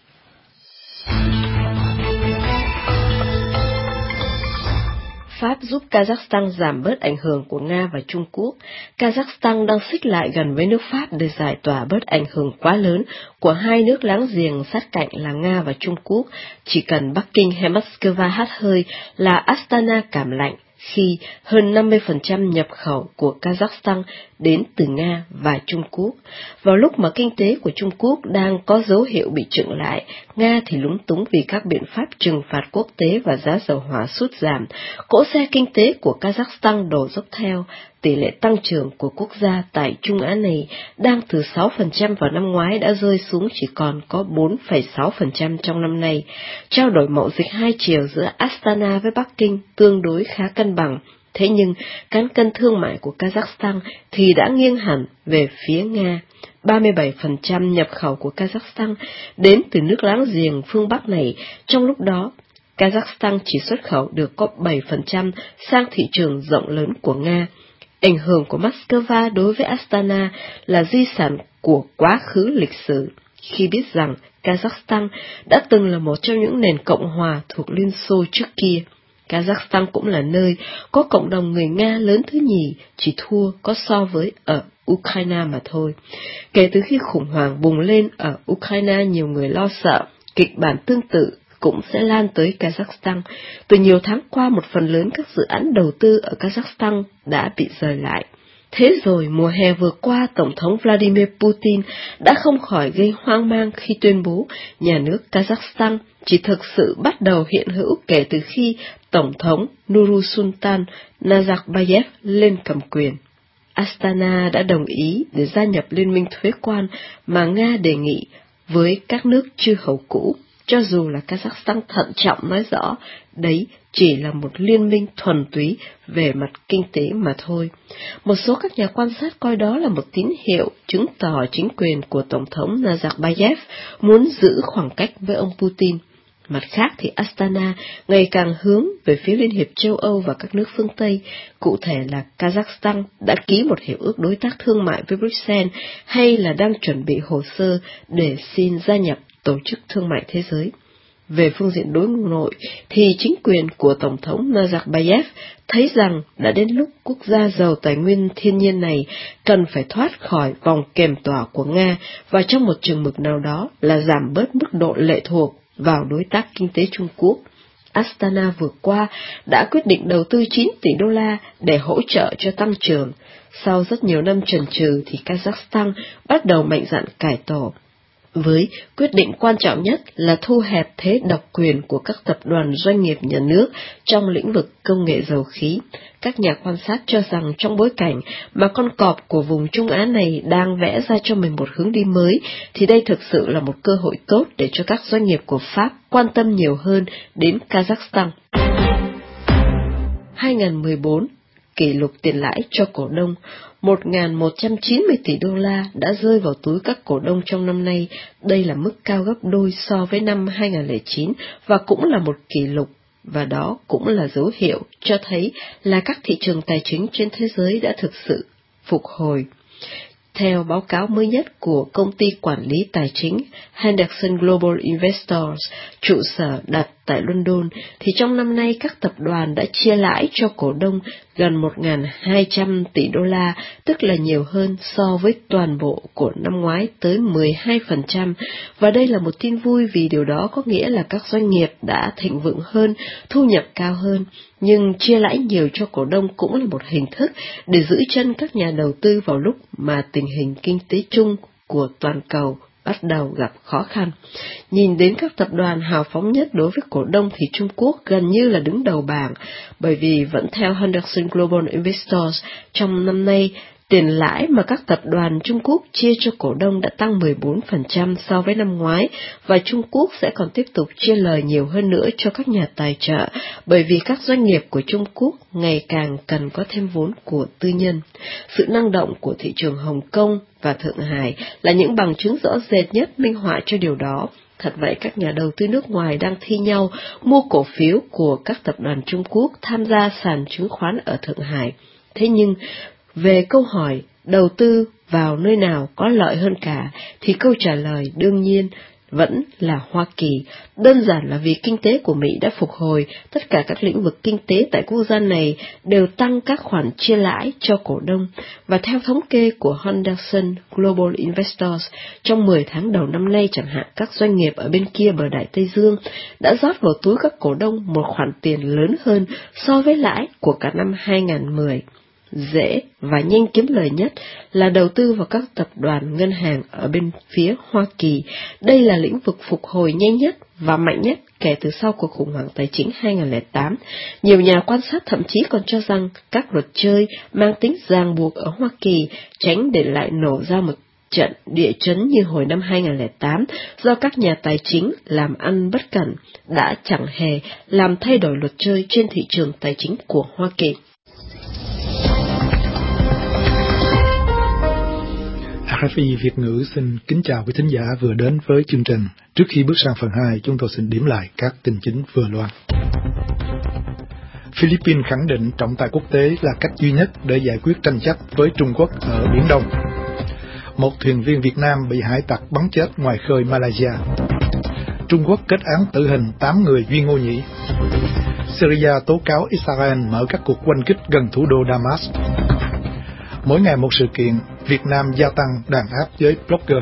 Pháp giúp Kazakhstan giảm bớt ảnh hưởng của Nga và Trung Quốc. Kazakhstan đang xích lại gần với nước Pháp để giải tỏa bớt ảnh hưởng quá lớn của hai nước láng giềng sát cạnh là Nga và Trung Quốc. Chỉ cần Bắc Kinh hay Moscow hắt hơi là Astana cảm lạnh, khi hơn năm mươi phần trăm nhập khẩu của Kazakhstan đến từ Nga và Trung Quốc. Vào lúc mà kinh tế của Trung Quốc đang có dấu hiệu bị chững lại, Nga thì lúng túng vì các biện pháp trừng phạt quốc tế và giá dầu hỏa sút giảm, cỗ xe kinh tế của Kazakhstan đổ dốc theo, tỷ lệ tăng trưởng của quốc gia tại Trung Á này đang từ sáu phần trăm vào năm ngoái đã rơi xuống chỉ còn có bốn phẩy sáu phần trăm trong năm nay. Trao đổi mậu dịch hai chiều giữa Astana với Bắc Kinh tương đối khá cân bằng, thế nhưng cán cân thương mại của Kazakhstan thì đã nghiêng hẳn về phía Nga. ba mươi bảy phần trăm nhập khẩu của Kazakhstan đến từ nước láng giềng phương Bắc này, trong lúc đó Kazakhstan chỉ xuất khẩu được có bảy phần trăm sang thị trường rộng lớn của Nga. Ảnh hưởng của Moscow đối với Astana là di sản của quá khứ lịch sử, khi biết rằng Kazakhstan đã từng là một trong những nền cộng hòa thuộc Liên Xô trước kia. Kazakhstan cũng là nơi có cộng đồng người Nga lớn thứ nhì, chỉ thua có so với ở Ukraine mà thôi. Kể từ khi khủng hoảng bùng lên ở Ukraine, nhiều người lo sợ kịch bản tương tự cũng sẽ lan tới Kazakhstan. Từ nhiều tháng qua, một phần lớn các dự án đầu tư ở Kazakhstan đã bị rời lại. Thế rồi, mùa hè vừa qua, Tổng thống Vladimir Putin đã không khỏi gây hoang mang khi tuyên bố nhà nước Kazakhstan chỉ thực sự bắt đầu hiện hữu kể từ khi Tổng thống Nursultan Nazarbayev lên cầm quyền. Astana đã đồng ý để gia nhập liên minh thuế quan mà Nga đề nghị với các nước chư hầu cũ, cho dù là Kazakhstan thận trọng nói rõ đấy chỉ là một liên minh thuần túy về mặt kinh tế mà thôi. Một số các nhà quan sát coi đó là một tín hiệu chứng tỏ chính quyền của Tổng thống Nazarbayev muốn giữ khoảng cách với ông Putin. Mặt khác thì Astana ngày càng hướng về phía Liên hiệp châu Âu và các nước phương Tây, cụ thể là Kazakhstan đã ký một hiệp ước đối tác thương mại với Bruxelles hay là đang chuẩn bị hồ sơ để xin gia nhập Tổ chức Thương mại Thế giới. Về phương diện đối nội thì chính quyền của Tổng thống Nazarbayev thấy rằng đã đến lúc quốc gia giàu tài nguyên thiên nhiên này cần phải thoát khỏi vòng kềm tỏa của Nga và trong một chừng mực nào đó là giảm bớt mức độ lệ thuộc vào đối tác kinh tế Trung Quốc. Astana vừa qua đã quyết định đầu tư chín tỷ đô la để hỗ trợ cho tăng trưởng. Sau rất nhiều năm chần chừ thì Kazakhstan bắt đầu mạnh dạn cải tổ, với quyết định quan trọng nhất là thu hẹp thế độc quyền của các tập đoàn doanh nghiệp nhà nước trong lĩnh vực công nghệ dầu khí. Các nhà quan sát cho rằng trong bối cảnh mà con cọp của vùng Trung Á này đang vẽ ra cho mình một hướng đi mới, thì đây thực sự là một cơ hội tốt để cho các doanh nghiệp của Pháp quan tâm nhiều hơn đến Kazakhstan. hai không một bốn, kỷ lục tiền lãi cho cổ đông, một nghìn một trăm chín mươi tỷ đô la đã rơi vào túi các cổ đông trong năm nay. Đây là mức cao gấp đôi so với năm hai không không chín và cũng là một kỷ lục, và đó cũng là dấu hiệu cho thấy là các thị trường tài chính trên thế giới đã thực sự phục hồi. Theo báo cáo mới nhất của công ty quản lý tài chính Henderson Global Investors, trụ sở đặt tại London, thì trong năm nay các tập đoàn đã chia lãi cho cổ đông gần một nghìn hai trăm tỷ đô la, tức là nhiều hơn so với toàn bộ của năm ngoái tới mười hai phần trăm. Và đây là một tin vui vì điều đó có nghĩa là các doanh nghiệp đã thịnh vượng hơn, thu nhập cao hơn. Nhưng chia lãi nhiều cho cổ đông cũng là một hình thức để giữ chân các nhà đầu tư vào lúc mà tình hình kinh tế chung của toàn cầu bắt đầu gặp khó khăn. Nhìn đến các tập đoàn hào phóng nhất đối với cổ đông thì Trung Quốc gần như là đứng đầu bảng, bởi vì vẫn theo Henderson Global Investors, trong năm nay, tiền lãi mà các tập đoàn Trung Quốc chia cho cổ đông đã tăng mười bốn phần trăm so với năm ngoái, và Trung Quốc sẽ còn tiếp tục chia lời nhiều hơn nữa cho các nhà tài trợ, bởi vì các doanh nghiệp của Trung Quốc ngày càng cần có thêm vốn của tư nhân. Sự năng động của thị trường Hồng Kông và Thượng Hải là những bằng chứng rõ rệt nhất minh họa cho điều đó. Thật vậy, các nhà đầu tư nước ngoài đang thi nhau mua cổ phiếu của các tập đoàn Trung Quốc tham gia sàn chứng khoán ở Thượng Hải. Thế nhưng, về câu hỏi đầu tư vào nơi nào có lợi hơn cả, thì câu trả lời đương nhiên vẫn là Hoa Kỳ. Đơn giản là vì kinh tế của Mỹ đã phục hồi, tất cả các lĩnh vực kinh tế tại quốc gia này đều tăng các khoản chia lãi cho cổ đông. Và theo thống kê của Henderson Global Investors, trong mười tháng đầu năm nay chẳng hạn, các doanh nghiệp ở bên kia bờ Đại Tây Dương đã rót vào túi các cổ đông một khoản tiền lớn hơn so với lãi của cả năm hai không một không. dễ và nhanh kiếm lời nhất là đầu tư vào các tập đoàn ngân hàng ở bên phía Hoa Kỳ. Đây là lĩnh vực phục hồi nhanh nhất và mạnh nhất kể từ sau cuộc khủng hoảng tài chính hai nghìn không trăm lẻ tám. Nhiều nhà quan sát thậm chí còn cho rằng các luật chơi mang tính ràng buộc ở Hoa Kỳ tránh để lại nổ ra một trận địa chấn như hồi năm hai nghìn không trăm lẻ tám do các nhà tài chính làm ăn bất cẩn đã chẳng hề làm thay đổi luật chơi trên thị trường tài chính của Hoa Kỳ. rờ ép i Việt ngữ xin kính chào quý thính giả vừa đến với chương trình. Trước khi bước sang phần hai, chúng tôi xin điểm lại các tin chính vừa loan. Philippines khẳng định trọng tài quốc tế là cách duy nhất để giải quyết tranh chấp với Trung Quốc ở Biển Đông. Một thuyền viên Việt Nam bị hải tặc bắn chết ngoài khơi Malaysia. Trung Quốc kết án tử hình tám người Duy Ngô Nhĩ. Syria tố cáo Israel mở các cuộc oanh kích gần thủ đô Damas. Mỗi ngày một sự kiện, Việt Nam gia tăng đàn áp với blogger.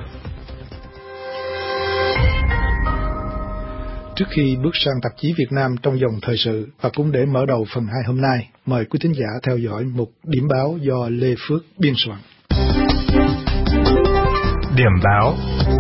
Trước khi bước sang tạp chí Việt Nam trong dòng thời sự và cũng để mở đầu phần hai hôm nay, mời quý thính giả theo dõi một điểm báo do Lê Phước biên soạn. Điểm báo.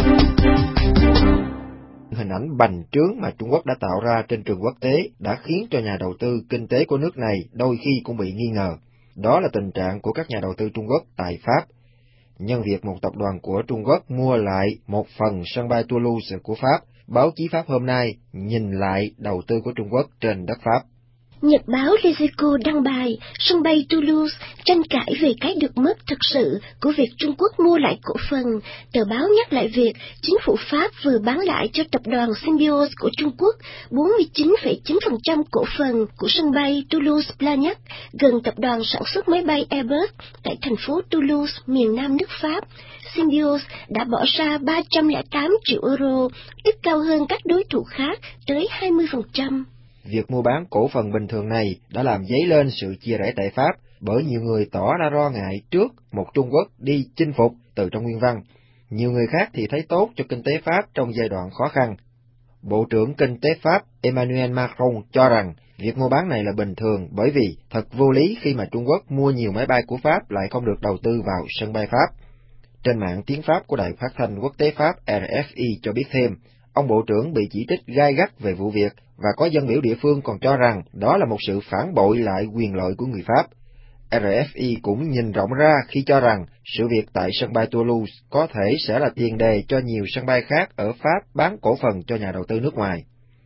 Hình ảnh bành trướng mà Trung Quốc đã tạo ra trên trường quốc tế đã khiến cho nhà đầu tư kinh tế của nước này đôi khi cũng bị nghi ngờ. Đó là tình trạng của các nhà đầu tư Trung Quốc tại Pháp. Nhân việc một tập đoàn của Trung Quốc mua lại một phần sân bay Toulouse của Pháp, báo chí Pháp hôm nay nhìn lại đầu tư của Trung Quốc trên đất Pháp. Nhật báo Les Echos đăng bài sân bay Toulouse tranh cãi về cái được mất thực sự của việc Trung Quốc mua lại cổ phần. Tờ báo nhắc lại việc chính phủ Pháp vừa bán lại cho tập đoàn Symbiose của Trung Quốc bốn mươi chín phẩy chín phần trăm cổ phần của sân bay Toulouse-Blagnac, gần tập đoàn sản xuất máy bay Airbus tại thành phố Toulouse, miền nam nước Pháp. Symbiose đã bỏ ra ba trăm lẻ tám triệu euro, tức cao hơn các đối thủ khác tới hai mươi phần trăm. Việc mua bán cổ phần bình thường này đã làm dấy lên sự chia rẽ tại Pháp, bởi nhiều người tỏ ra lo ngại trước một Trung Quốc đi chinh phục từ trong nguyên văn. Nhiều người khác thì thấy tốt cho kinh tế Pháp trong giai đoạn khó khăn. Bộ trưởng Kinh tế Pháp Emmanuel Macron cho rằng việc mua bán này là bình thường, bởi vì thật vô lý khi mà Trung Quốc mua nhiều máy bay của Pháp lại không được đầu tư vào sân bay Pháp. Trên mạng tiếng Pháp của Đài Phát thanh Quốc tế Pháp R F I cho biết thêm, ông Bộ trưởng bị chỉ trích gay gắt về vụ việc, và có dân biểu địa phương còn cho rằng đó là một sự phản bội lại quyền lợi của người Pháp. R F I cũng nhìn rộng ra khi cho rằng sự việc tại sân bay Toulouse có thể sẽ là tiền đề cho nhiều sân bay khác ở Pháp bán cổ phần cho nhà đầu tư nước ngoài.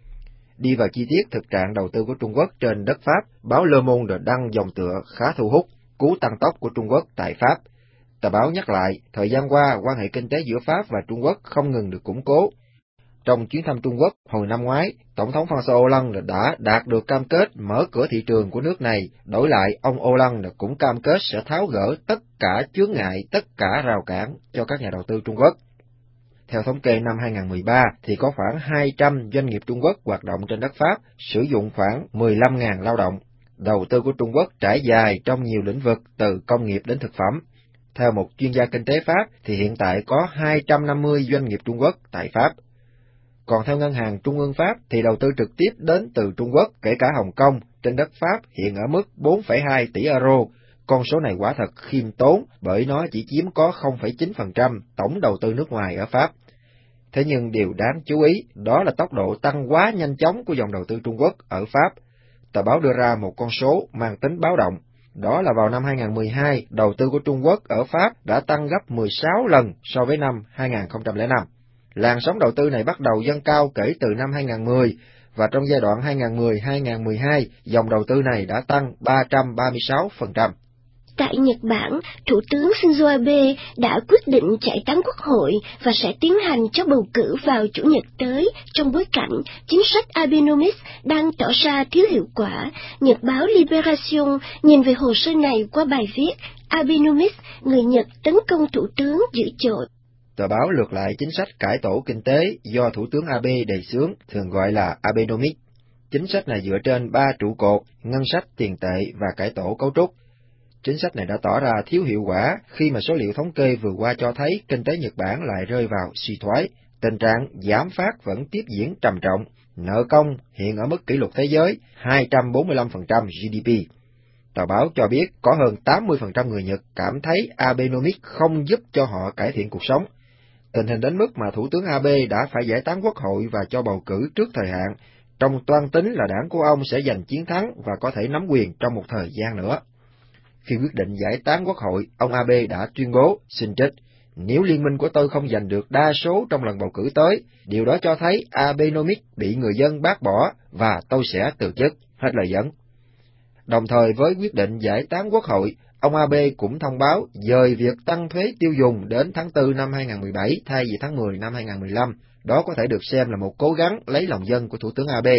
Đi vào chi tiết thực trạng đầu tư của Trung Quốc trên đất Pháp, báo Le Monde đăng dòng tựa khá thu hút, cú tăng tốc của Trung Quốc tại Pháp. Tờ báo nhắc lại, thời gian qua, quan hệ kinh tế giữa Pháp và Trung Quốc không ngừng được củng cố. Trong chuyến thăm Trung Quốc hồi năm ngoái, Tổng thống François Hollande đã đạt được cam kết mở cửa thị trường của nước này, đổi lại ông Hollande cũng cam kết sẽ tháo gỡ tất cả chướng ngại, tất cả rào cản cho các nhà đầu tư Trung Quốc. Theo thống kê năm hai nghìn không trăm mười ba, thì có khoảng hai trăm doanh nghiệp Trung Quốc hoạt động trên đất Pháp, sử dụng khoảng mười lăm nghìn lao động. Đầu tư của Trung Quốc trải dài trong nhiều lĩnh vực từ công nghiệp đến thực phẩm. Theo một chuyên gia kinh tế Pháp, thì hiện tại có hai trăm năm mươi doanh nghiệp Trung Quốc tại Pháp. Còn theo Ngân hàng Trung ương Pháp thì đầu tư trực tiếp đến từ Trung Quốc, kể cả Hồng Kông, trên đất Pháp hiện ở mức bốn phẩy hai tỷ euro. Con số này quả thật khiêm tốn bởi nó chỉ chiếm có không phẩy chín phần trăm tổng đầu tư nước ngoài ở Pháp. Thế nhưng điều đáng chú ý đó là tốc độ tăng quá nhanh chóng của dòng đầu tư Trung Quốc ở Pháp. Tờ báo đưa ra một con số mang tính báo động. Đó là vào năm hai nghìn không trăm mười hai, đầu tư của Trung Quốc ở Pháp đã tăng gấp mười sáu lần so với năm hai nghìn không trăm lẻ năm. Làn sóng đầu tư này bắt đầu dâng cao kể từ năm hai nghìn không trăm mười, và trong giai đoạn hai nghìn không trăm mười đến hai nghìn không trăm mười hai, dòng đầu tư này đã tăng ba trăm ba mươi sáu phần trăm. Tại Nhật Bản, Thủ tướng Shinzo Abe đã quyết định chạy tán quốc hội và sẽ tiến hành cho bầu cử vào Chủ nhật tới trong bối cảnh chính sách Abenomics đang tỏ ra thiếu hiệu quả. Nhật báo Liberation nhìn về hồ sơ này qua bài viết Abenomics, người Nhật tấn công Thủ tướng dữ dội. Tờ báo lược lại chính sách cải tổ kinh tế do Thủ tướng Abe đề xướng, thường gọi là Abenomics. Chính sách này dựa trên ba trụ cột: ngân sách, tiền tệ và cải tổ cấu trúc. Chính sách này đã tỏ ra thiếu hiệu quả khi mà số liệu thống kê vừa qua cho thấy kinh tế Nhật Bản lại rơi vào suy thoái. Tình trạng giảm phát vẫn tiếp diễn trầm trọng, nợ công hiện ở mức kỷ lục thế giới hai trăm bốn mươi lăm phần trăm G D P. Tờ báo cho biết có hơn tám mươi phần trăm người Nhật cảm thấy Abenomics không giúp cho họ cải thiện cuộc sống. Tình hình đến mức mà Thủ tướng Abe đã phải giải tán quốc hội và cho bầu cử trước thời hạn, trong toan tính là đảng của ông sẽ giành chiến thắng và có thể nắm quyền trong một thời gian nữa. Khi quyết định giải tán quốc hội, ông Abe đã tuyên bố, xin trích, nếu liên minh của tôi không giành được đa số trong lần bầu cử tới, điều đó cho thấy Abenomics bị người dân bác bỏ và tôi sẽ từ chức, hết lời dẫn. Đồng thời với quyết định giải tán quốc hội, ông Abe cũng thông báo dời việc tăng thuế tiêu dùng đến tháng tư năm hai không một bảy thay vì tháng mười năm hai không một lăm. Đó có thể được xem là một cố gắng lấy lòng dân của Thủ tướng Abe.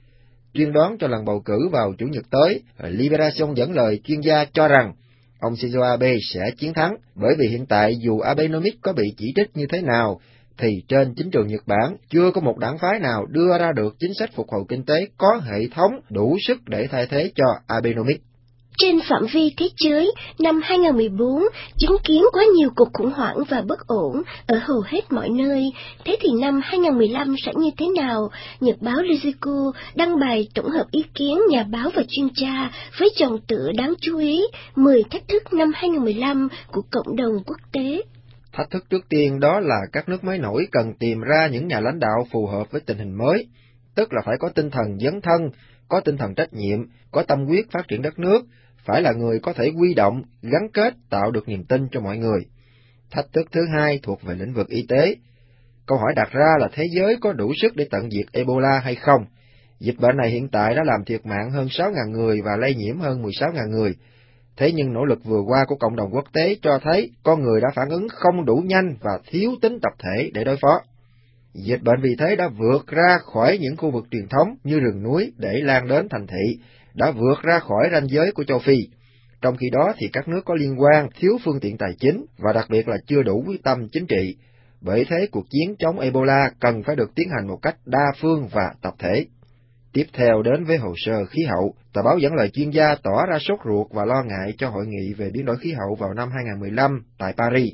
Tuyên đoán cho lần bầu cử vào Chủ nhật tới, Libération dẫn lời chuyên gia cho rằng ông Shinzo Abe sẽ chiến thắng, bởi vì hiện tại dù Abenomics có bị chỉ trích như thế nào, thì trên chính trường Nhật Bản chưa có một đảng phái nào đưa ra được chính sách phục hồi kinh tế có hệ thống đủ sức để thay thế cho Abenomics. Trên phạm vi thế giới, năm hai không một bốn chứng kiến quá nhiều cuộc khủng hoảng và bất ổn ở hầu hết mọi nơi. Thế thì năm hai không một lăm sẽ như thế nào? Nhật báo Riziko đăng bài tổng hợp ý kiến nhà báo và chuyên gia với dòng tựa đáng chú ý mười thách thức năm hai không một lăm của cộng đồng quốc tế. Thách thức trước tiên đó là các nước mới nổi cần tìm ra những nhà lãnh đạo phù hợp với tình hình mới, tức là phải có tinh thần dấn thân, có tinh thần trách nhiệm, có tâm huyết phát triển đất nước, phải là người có thể huy động, gắn kết, tạo được niềm tin cho mọi người. Thách thức thứ hai thuộc về lĩnh vực y tế. Câu hỏi đặt ra là thế giới có đủ sức để tận diệt Ebola hay không? Dịch bệnh này hiện tại đã làm thiệt mạng hơn sáu nghìn người và lây nhiễm hơn mười sáu nghìn người. Thế nhưng nỗ lực vừa qua của cộng đồng quốc tế cho thấy con người đã phản ứng không đủ nhanh và thiếu tính tập thể để đối phó. Dịch bệnh vì thế đã vượt ra khỏi những khu vực truyền thống như rừng núi để lan đến thành thị, đã vượt ra khỏi ranh giới của châu Phi. Trong khi đó thì các nước có liên quan thiếu phương tiện tài chính và đặc biệt là chưa đủ quyết tâm chính trị. Bởi thế cuộc chiến chống Ebola cần phải được tiến hành một cách đa phương và tập thể. Tiếp theo đến với hồ sơ khí hậu, tờ báo dẫn lời chuyên gia tỏ ra sốt ruột và lo ngại cho hội nghị về biến đổi khí hậu vào năm hai không một lăm tại Paris.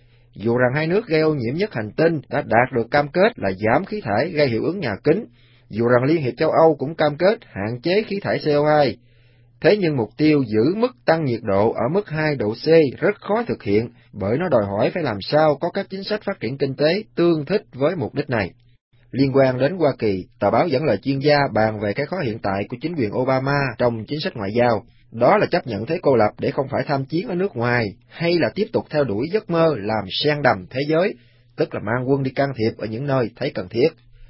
Dù rằng hai nước gây ô nhiễm nhất hành tinh đã đạt được cam kết là giảm khí thải gây hiệu ứng nhà kính, dù rằng Liên hiệp châu Âu cũng cam kết hạn chế khí thải xê o hai, thế nhưng mục tiêu giữ mức tăng nhiệt độ ở mức hai độ C rất khó thực hiện bởi nó đòi hỏi phải làm sao có các chính sách phát triển kinh tế tương thích với mục đích này. Liên quan đến Hoa Kỳ, tờ báo dẫn lời chuyên gia bàn về cái khó hiện tại của chính quyền Obama trong chính sách ngoại giao. Đó là chấp nhận thế cô lập để không phải tham chiến ở nước ngoài, hay là tiếp tục theo đuổi giấc mơ làm sen đầm thế giới, tức là mang quân đi can thiệp ở những nơi thấy cần thiết.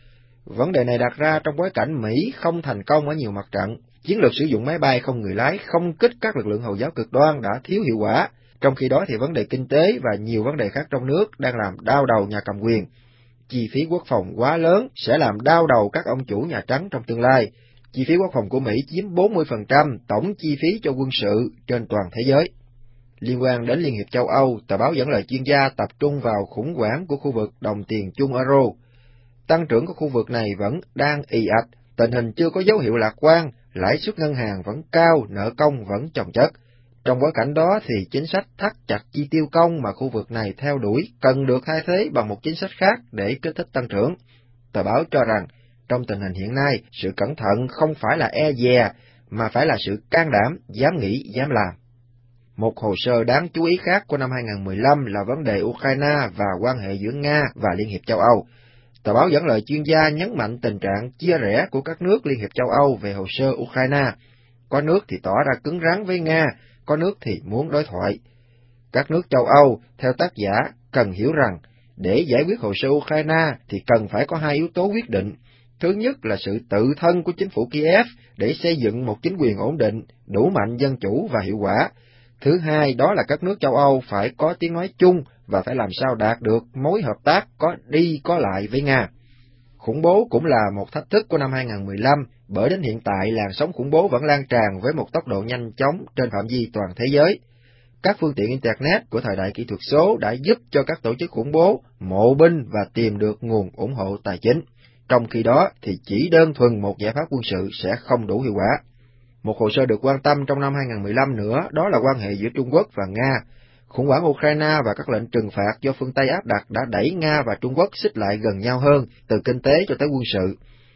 Vấn đề này đặt ra trong bối cảnh Mỹ không thành công ở nhiều mặt trận. Chiến lược sử dụng máy bay không người lái không kích các lực lượng Hồi giáo cực đoan đã thiếu hiệu quả, trong khi đó thì vấn đề kinh tế và nhiều vấn đề khác trong nước đang làm đau đầu nhà cầm quyền. Chi phí quốc phòng quá lớn sẽ làm đau đầu các ông chủ Nhà Trắng trong tương lai. Chi phí quốc phòng của Mỹ chiếm bốn mươi phần trăm tổng chi phí cho quân sự trên toàn thế giới. Liên quan đến Liên hiệp châu Âu, tờ báo dẫn lời chuyên gia tập trung vào khủng hoảng của khu vực đồng tiền chung euro. Tăng trưởng của khu vực này vẫn đang ì ạch, tình hình chưa có dấu hiệu lạc quan, lãi suất ngân hàng vẫn cao, nợ công vẫn chồng chất. Trong bối cảnh đó thì chính sách thắt chặt chi tiêu công mà khu vực này theo đuổi cần được thay thế bằng một chính sách khác để kích thích tăng trưởng. Tờ báo cho rằng, trong tình hình hiện nay, sự cẩn thận không phải là e dè, mà phải là sự can đảm, dám nghĩ, dám làm. Một hồ sơ đáng chú ý khác của năm hai không một lăm là vấn đề Ukraine và quan hệ giữa Nga và Liên hiệp châu Âu. Tờ báo dẫn lời chuyên gia nhấn mạnh tình trạng chia rẽ của các nước Liên hiệp châu Âu về hồ sơ Ukraine. Có nước thì tỏ ra cứng rắn với Nga, có nước thì muốn đối thoại. Các nước châu Âu, theo tác giả, cần hiểu rằng, để giải quyết hồ sơ Ukraine thì cần phải có hai yếu tố quyết định. Thứ nhất là sự tự thân của chính phủ Kiev để xây dựng một chính quyền ổn định, đủ mạnh, dân chủ và hiệu quả. Thứ hai đó là các nước châu Âu phải có tiếng nói chung và phải làm sao đạt được mối hợp tác có đi có lại với Nga. Khủng bố cũng là một thách thức của năm hai không một lăm, bởi đến hiện tại làn sóng khủng bố vẫn lan tràn với một tốc độ nhanh chóng trên phạm vi toàn thế giới. Các phương tiện Internet của thời đại kỹ thuật số đã giúp cho các tổ chức khủng bố mộ binh và tìm được nguồn ủng hộ tài chính. Trong khi đó thì chỉ đơn thuần một giải pháp quân sự sẽ không đủ hiệu quả. Một hồ sơ được quan tâm trong năm hai không một lăm nữa đó là quan hệ giữa Trung Quốc và Nga. Khủng hoảng Ukraine và các lệnh trừng phạt do phương Tây áp đặt đã đẩy Nga và Trung Quốc xích lại gần nhau hơn, từ kinh tế cho tới quân sự.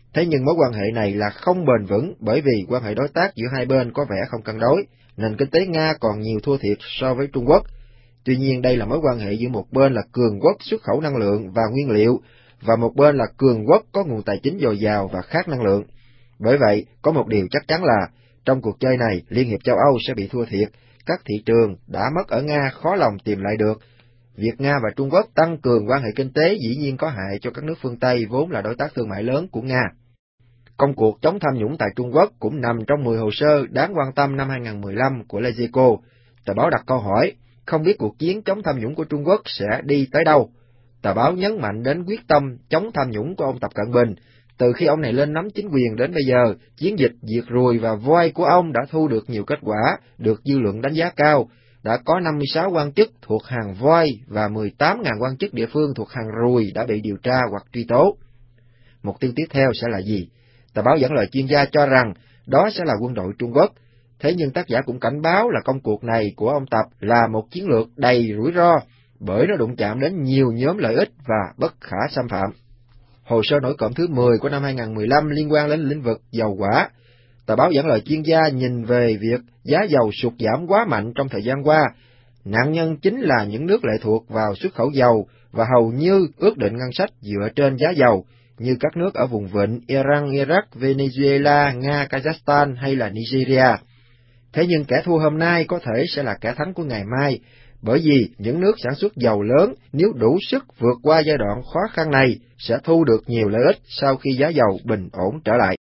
Thế nhưng mối quan hệ này là không bền vững bởi vì quan hệ đối tác giữa hai bên có vẻ không cân đối. Nền kinh tế Nga còn nhiều thua thiệt so với Trung Quốc. Tuy nhiên đây là mối quan hệ giữa một bên là cường quốc xuất khẩu năng lượng và nguyên liệu, và một bên là cường quốc có nguồn tài chính dồi dào và khát năng lượng. Bởi vậy, có một điều chắc chắn là, trong cuộc chơi này, Liên hiệp châu Âu sẽ bị thua thiệt, các thị trường đã mất ở Nga khó lòng tìm lại được. Việc Nga và Trung Quốc tăng cường quan hệ kinh tế dĩ nhiên có hại cho các nước phương Tây vốn là đối tác thương mại lớn của Nga. Công cuộc chống tham nhũng tại Trung Quốc cũng nằm trong mười hồ sơ đáng quan tâm năm hai không một lăm của Lezico. Tờ báo đặt câu hỏi, không biết cuộc chiến chống tham nhũng của Trung Quốc sẽ đi tới đâu. Tờ báo nhấn mạnh đến quyết tâm chống tham nhũng của ông Tập Cận Bình. Từ khi ông này lên nắm chính quyền đến bây giờ, chiến dịch diệt ruồi và voi của ông đã thu được nhiều kết quả, được dư luận đánh giá cao. Đã có năm mươi sáu quan chức thuộc hàng voi và mười tám nghìn quan chức địa phương thuộc hàng ruồi đã bị điều tra hoặc truy tố. Mục tiêu tiếp theo sẽ là gì? Tờ báo dẫn lời chuyên gia cho rằng đó sẽ là quân đội Trung Quốc. Thế nhưng tác giả cũng cảnh báo là công cuộc này của ông Tập là một chiến lược đầy rủi ro, bởi nó đụng chạm đến nhiều nhóm lợi ích và bất khả xâm phạm. Hồ sơ nổi cộm thứ mười của năm hai không một lăm liên quan đến lĩnh vực dầu hỏa. Tờ báo dẫn lời chuyên gia nhìn về việc giá dầu sụt giảm quá mạnh trong thời gian qua. Nạn nhân chính là những nước lệ thuộc vào xuất khẩu dầu và hầu như ước định ngân sách dựa trên giá dầu, như các nước ở vùng vịnh Iran, Iraq, Venezuela, Nga, Kazakhstan hay là Nigeria. Thế nhưng kẻ thua hôm nay có thể sẽ là kẻ thắng của ngày mai, bởi vì những nước sản xuất dầu lớn nếu đủ sức vượt qua giai đoạn khó khăn này sẽ thu được nhiều lợi ích sau khi giá dầu bình ổn trở lại.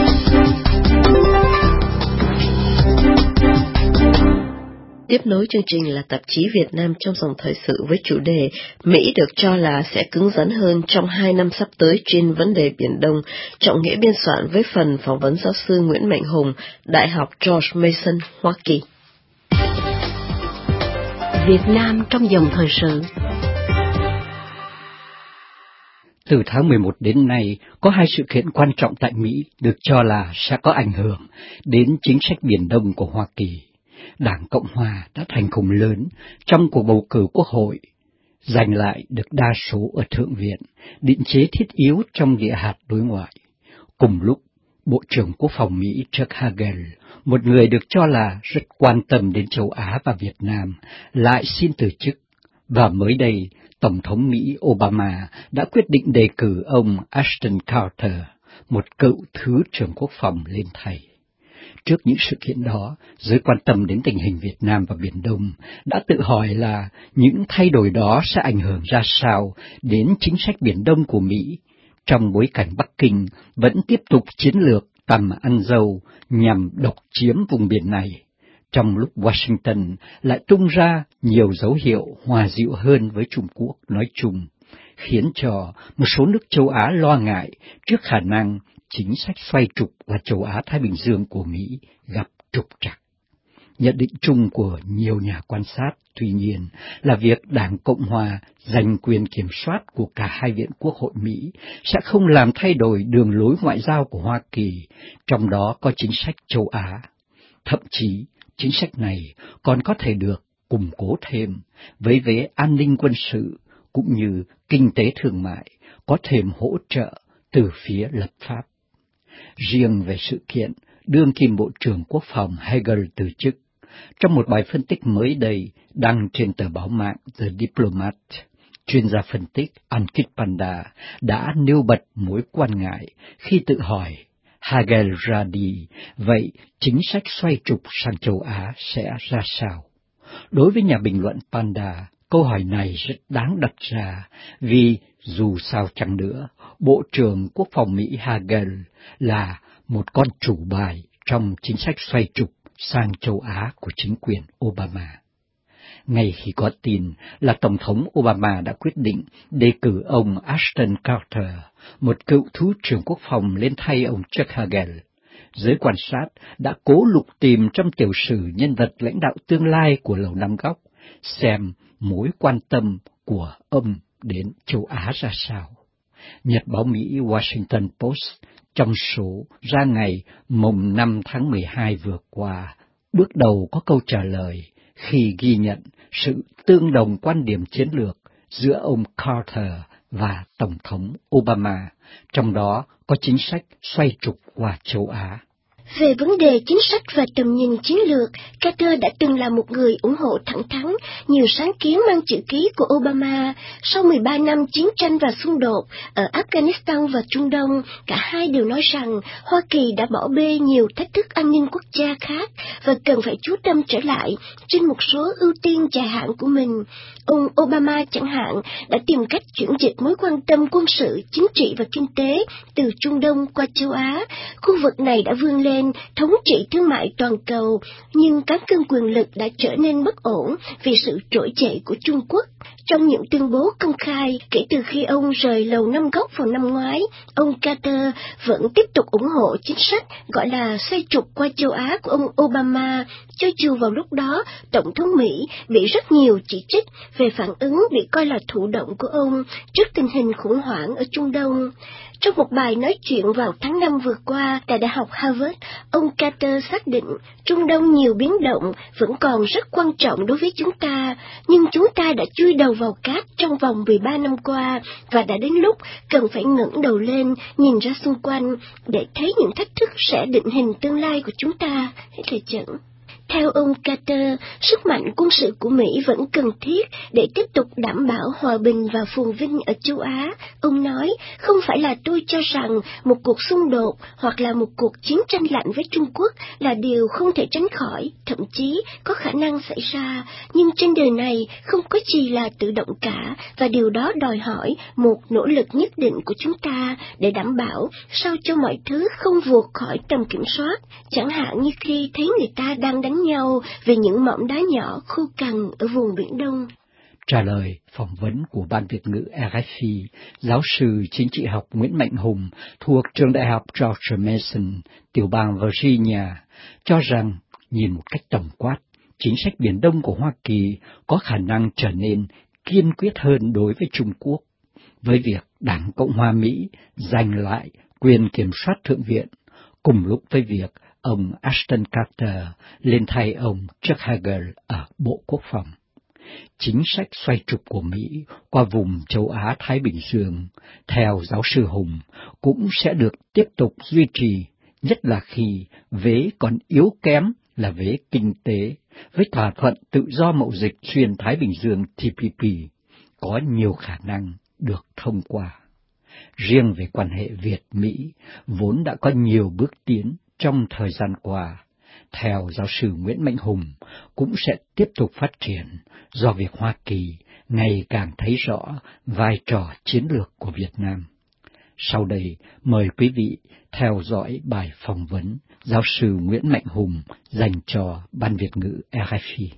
Tiếp nối chương trình là tạp chí Việt Nam trong dòng thời sự với chủ đề Mỹ được cho là sẽ cứng rắn hơn trong hai năm sắp tới trên vấn đề Biển Đông, trọng nghĩa biên soạn với phần phỏng vấn giáo sư Nguyễn Mạnh Hùng, Đại học George Mason, Hoa Kỳ. Việt Nam trong dòng thời sự. Từ tháng mười một đến nay, có hai sự kiện quan trọng tại Mỹ được cho là sẽ có ảnh hưởng đến chính sách Biển Đông của Hoa Kỳ. Đảng Cộng Hòa đã thành công lớn trong cuộc bầu cử quốc hội, giành lại được đa số ở Thượng viện, định chế thiết yếu trong địa hạt đối ngoại. Cùng lúc, Bộ trưởng Quốc phòng Mỹ Chuck Hagel, một người được cho là rất quan tâm đến châu Á và Việt Nam, lại xin từ chức. Và mới đây, Tổng thống Mỹ Obama đã quyết định đề cử ông Ashton Carter, một cựu Thứ trưởng Quốc phòng, lên thay. Trước những sự kiện đó, giới quan tâm đến tình hình Việt Nam và Biển Đông đã tự hỏi là những thay đổi đó sẽ ảnh hưởng ra sao đến chính sách Biển Đông của Mỹ, trong bối cảnh Bắc Kinh vẫn tiếp tục chiến lược tầm ăn dâu nhằm độc chiếm vùng biển này, trong lúc Washington lại tung ra nhiều dấu hiệu hòa dịu hơn với Trung Quốc nói chung, khiến cho một số nước châu Á lo ngại trước khả năng chính sách xoay trục vào châu Á-Thái Bình Dương của Mỹ gặp trục trặc. Nhận định chung của nhiều nhà quan sát, tuy nhiên, là việc Đảng Cộng Hòa giành quyền kiểm soát của cả hai viện Quốc hội Mỹ sẽ không làm thay đổi đường lối ngoại giao của Hoa Kỳ, trong đó có chính sách châu Á. Thậm chí, chính sách này còn có thể được củng cố thêm với vế an ninh quân sự cũng như kinh tế thương mại, có thêm hỗ trợ từ phía lập pháp. Riêng về sự kiện đương kim Bộ trưởng Quốc phòng Hagel từ chức, trong một bài phân tích mới đây đăng trên tờ báo mạng The Diplomat, chuyên gia phân tích Ankit Panda đã nêu bật mối quan ngại khi tự hỏi Hagel ra đi, vậy chính sách xoay trục sang châu Á sẽ ra sao? Đối với nhà bình luận Panda, câu hỏi này rất đáng đặt ra vì dù sao chăng nữa, Bộ trưởng Quốc phòng Mỹ Hagel là một con chủ bài trong chính sách xoay trục sang châu Á của chính quyền Obama. Ngay khi có tin là Tổng thống Obama đã quyết định đề cử ông Ashton Carter, một cựu Thứ trưởng Quốc phòng, lên thay ông Chuck Hagel, giới quan sát đã cố lục tìm trong tiểu sử nhân vật lãnh đạo tương lai của Lầu Năm Góc, xem mối quan tâm của ông đến châu Á ra sao. Nhật báo Mỹ Washington Post trong số ra ngày mùng năm tháng mười hai vừa qua, bước đầu có câu trả lời khi ghi nhận sự tương đồng quan điểm chiến lược giữa ông Carter và Tổng thống Obama, trong đó có chính sách xoay trục qua châu Á. Về vấn đề chính sách và tầm nhìn chiến lược, Carter đã từng là một người ủng hộ thẳng thắn nhiều sáng kiến mang chữ ký của Obama. Sau mười ba năm chiến tranh và xung đột ở Afghanistan và Trung Đông, cả hai đều nói rằng Hoa Kỳ đã bỏ bê nhiều thách thức an ninh quốc gia khác và cần phải chú tâm trở lại trên một số ưu tiên dài hạn của mình. Ông Obama chẳng hạn đã tìm cách chuyển dịch mối quan tâm quân sự, chính trị và kinh tế từ Trung Đông qua châu Á. Khu vực này đã vươn lên thống trị thương mại toàn cầu, nhưng cán cân quyền lực đã trở nên bất ổn vì sự trỗi dậy của Trung Quốc. Trong những tuyên bố công khai kể từ khi ông rời Lầu Năm Góc vào năm ngoái, ông Carter vẫn tiếp tục ủng hộ chính sách gọi là xoay trục qua châu Á của ông Obama, cho dù vào lúc đó Tổng thống Mỹ bị rất nhiều chỉ trích về phản ứng bị coi là thụ động của ông trước tình hình khủng hoảng ở Trung Đông. Trong một bài nói chuyện vào tháng năm vừa qua tại Đại học Harvard, ông Carter xác định Trung Đông nhiều biến động vẫn còn rất quan trọng đối với chúng ta, nhưng chúng ta đã chui đầu vào cát trong vòng mười ba năm qua và đã đến lúc cần phải ngẩng đầu lên nhìn ra xung quanh để thấy những thách thức sẽ định hình tương lai của chúng ta. Hết lời dẫn. Theo ông Carter, sức mạnh quân sự của Mỹ vẫn cần thiết để tiếp tục đảm bảo hòa bình và phồn vinh ở châu Á. Ông nói, không phải là tôi cho rằng một cuộc xung đột hoặc là một cuộc chiến tranh lạnh với Trung Quốc là điều không thể tránh khỏi, thậm chí có khả năng xảy ra, nhưng trên đời này không có gì là tự động cả, và điều đó đòi hỏi một nỗ lực nhất định của chúng ta để đảm bảo sao cho mọi thứ không vượt khỏi tầm kiểm soát, chẳng hạn như khi thấy người ta đang đánh nhau về những mỏm đá nhỏ khô cằn ở vùng Biển Đông. Trả lời phỏng vấn của Ban Việt ngữ rờ ép i, giáo sư chính trị học Nguyễn Mạnh Hùng thuộc trường đại học George Mason, tiểu bang Virginia, cho rằng nhìn một cách tổng quát, chính sách Biển Đông của Hoa Kỳ có khả năng trở nên kiên quyết hơn đối với Trung Quốc, với việc Đảng Cộng hòa Mỹ giành lại quyền kiểm soát Thượng viện, cùng lúc với việc ông Ashton Carter lên thay ông Chuck Hagel ở Bộ Quốc phòng. Chính sách xoay trục của Mỹ qua vùng châu Á-Thái Bình Dương, theo giáo sư Hùng, cũng sẽ được tiếp tục duy trì, nhất là khi vế còn yếu kém là vế kinh tế, với thỏa thuận tự do mậu dịch xuyên Thái Bình Dương T P P, có nhiều khả năng được thông qua. Riêng về quan hệ Việt-Mỹ, vốn đã có nhiều bước tiến trong thời gian qua, theo giáo sư Nguyễn Mạnh Hùng, cũng sẽ tiếp tục phát triển do việc Hoa Kỳ ngày càng thấy rõ vai trò chiến lược của Việt Nam. Sau đây, mời quý vị theo dõi bài phỏng vấn giáo sư Nguyễn Mạnh Hùng dành cho Ban Việt ngữ rờ ép i.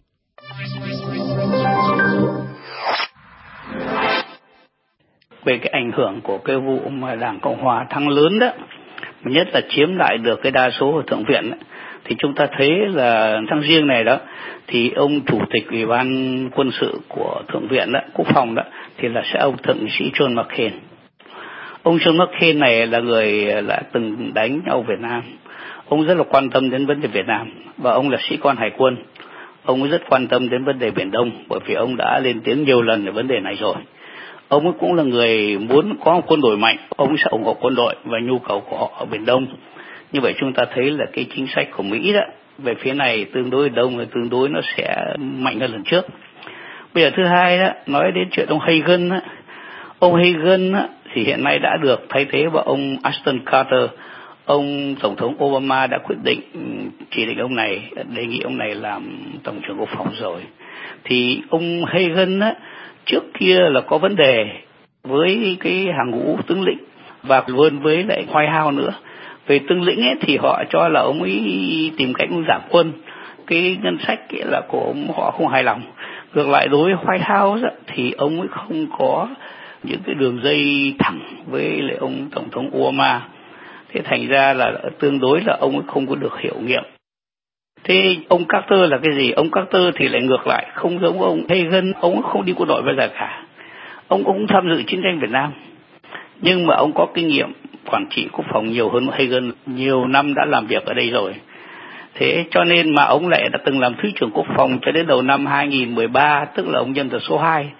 Về cái ảnh hưởng của cái vụ mà Đảng Cộng hòa thắng lớn đó, nhất là chiếm lại được cái đa số ở Thượng viện đó, thì chúng ta thấy là tháng riêng này đó, thì ông chủ tịch Ủy ban quân sự của Thượng viện đó, Quốc phòng đó, thì là sẽ ông thượng nghị sĩ John McCain. Ông John McCain này là người đã từng đánh nhau Việt Nam. Ông rất là quan tâm đến vấn đề Việt Nam, và ông là sĩ quan hải quân. Ông rất quan tâm đến vấn đề Biển Đông, bởi vì ông đã lên tiếng nhiều lần về vấn đề này rồi. Ông ấy cũng là người muốn có một quân đội mạnh, ông sẽ ủng hộ quân đội và nhu cầu của họ ở Biển Đông. Như vậy chúng ta thấy là cái chính sách của Mỹ đó, về phía này tương đối đông và tương đối nó sẽ mạnh hơn lần trước. Bây giờ thứ hai đó, nói đến chuyện ông Hagan đó. Ông Hagan đó, thì hiện nay đã được thay thế bởi ông Ashton Carter. Ông Tổng thống Obama đã quyết định chỉ định ông này, đề nghị ông này làm Tổng trưởng Quốc phòng rồi. Thì ông Hagan á, trước kia là có vấn đề với cái hàng ngũ tướng lĩnh và luôn với lại White House nữa. Về tướng lĩnh ấy, thì họ cho là ông ấy tìm cách giảm quân, cái ngân sách ấy là của ông, họ không hài lòng. Ngược lại đối với White House á, thì ông ấy không có những cái đường dây thẳng với lại ông Tổng thống Obama. Thế thành ra là tương đối là ông ấy không có được hiệu nghiệm. Thế ông Carter là cái gì? Ông Carter thì lại ngược lại, không giống ông Hagan, ông ấy không đi quân đội bao giờ cả. Ông cũng tham dự chiến tranh Việt Nam, nhưng mà ông có kinh nghiệm quản trị quốc phòng nhiều hơn Hagan, nhiều năm đã làm việc ở đây rồi. Thế cho nên mà ông lại đã từng làm Thứ trưởng Quốc phòng cho đến đầu năm hai nghìn mười ba, tức là ông nhân vật số hai.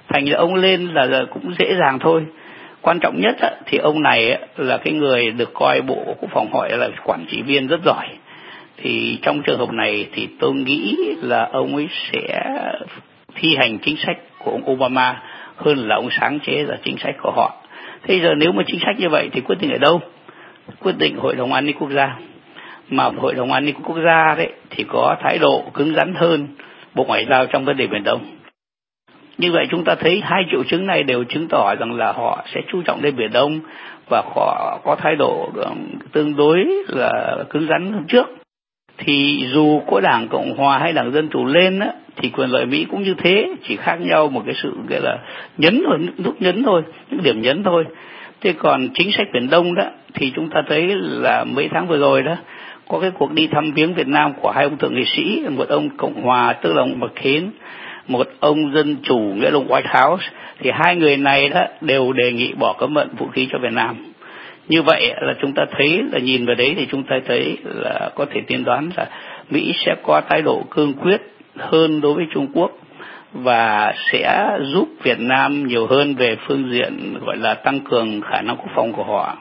thành ra ông lên là, là cũng dễ dàng thôi. Quan trọng nhất á, thì ông này á, là cái người được coi Bộ Quốc phòng gọi là quản trị viên rất giỏi. Thì trong trường hợp này thì tôi nghĩ là ông ấy sẽ thi hành chính sách của ông Obama hơn là ông sáng chế ra chính sách của họ. Thế giờ nếu mà chính sách như vậy thì quyết định ở đâu? Quyết định Hội đồng An ninh Quốc gia. Mà Hội đồng An ninh Quốc gia đấy thì có thái độ cứng rắn hơn Bộ Ngoại giao trong vấn đề Biển Đông. Như vậy chúng ta thấy hai triệu chứng này đều chứng tỏ rằng là họ sẽ chú trọng đến Biển Đông và họ có thái độ tương đối là cứng rắn hơn trước. Thì dù có Đảng Cộng Hòa hay Đảng Dân Chủ lên á, thì quyền lợi Mỹ cũng như thế, chỉ khác nhau một cái sự gọi là nhấn thôi, nút nhấn thôi, những điểm nhấn thôi. Thế còn chính sách Biển Đông đó thì chúng ta thấy là mấy tháng vừa rồi đó có cái cuộc đi thăm viếng Việt Nam của hai ông thượng nghị sĩ, một ông Cộng Hòa tức là ông McCain, một ông Dân Chủ nghĩa là ông White House. Thì hai người này đó đều đề nghị bỏ cấm vận vũ khí cho Việt Nam. Như vậy là chúng ta thấy là nhìn vào đấy thì chúng ta thấy là có thể tiên đoán là Mỹ sẽ có thái độ cương quyết hơn đối với Trung Quốc và sẽ giúp Việt Nam nhiều hơn về phương diện gọi là tăng cường khả năng quốc phòng của họ.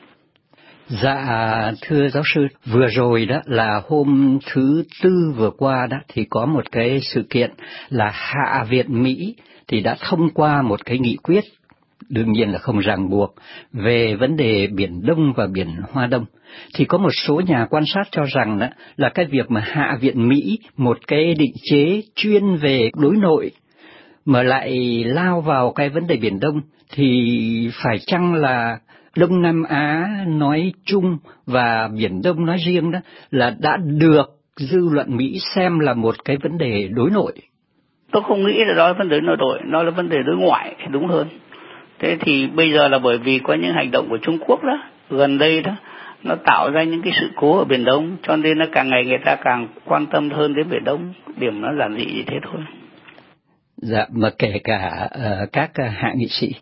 Dạ thưa giáo sư, vừa rồi đó là hôm thứ Tư vừa qua đó thì có một cái sự kiện là Hạ viện Mỹ thì đã thông qua một cái nghị quyết, đương nhiên là không ràng buộc, về vấn đề Biển Đông và Biển Hoa Đông. Thì có một số nhà quan sát cho rằng đó là cái việc mà Hạ viện Mỹ, một cái định chế chuyên về đối nội, mà lại lao vào cái vấn đề Biển Đông, thì phải chăng là Đông Nam Á nói chung và Biển Đông nói riêng đó là đã được dư luận Mỹ xem là một cái vấn đề đối nội? Tôi không nghĩ là đó là vấn đề nội đội, nó là vấn đề đối ngoại thì đúng hơn. Thế thì bây giờ là bởi vì có những hành động của Trung Quốc đó, gần đây đó, nó tạo ra những cái sự cố ở Biển Đông, cho nên nó càng ngày người ta càng quan tâm hơn đến Biển Đông, điểm nó giản dị như thế thôi. Dạ, mà kể cả uh, các uh, hạ nghị sĩ.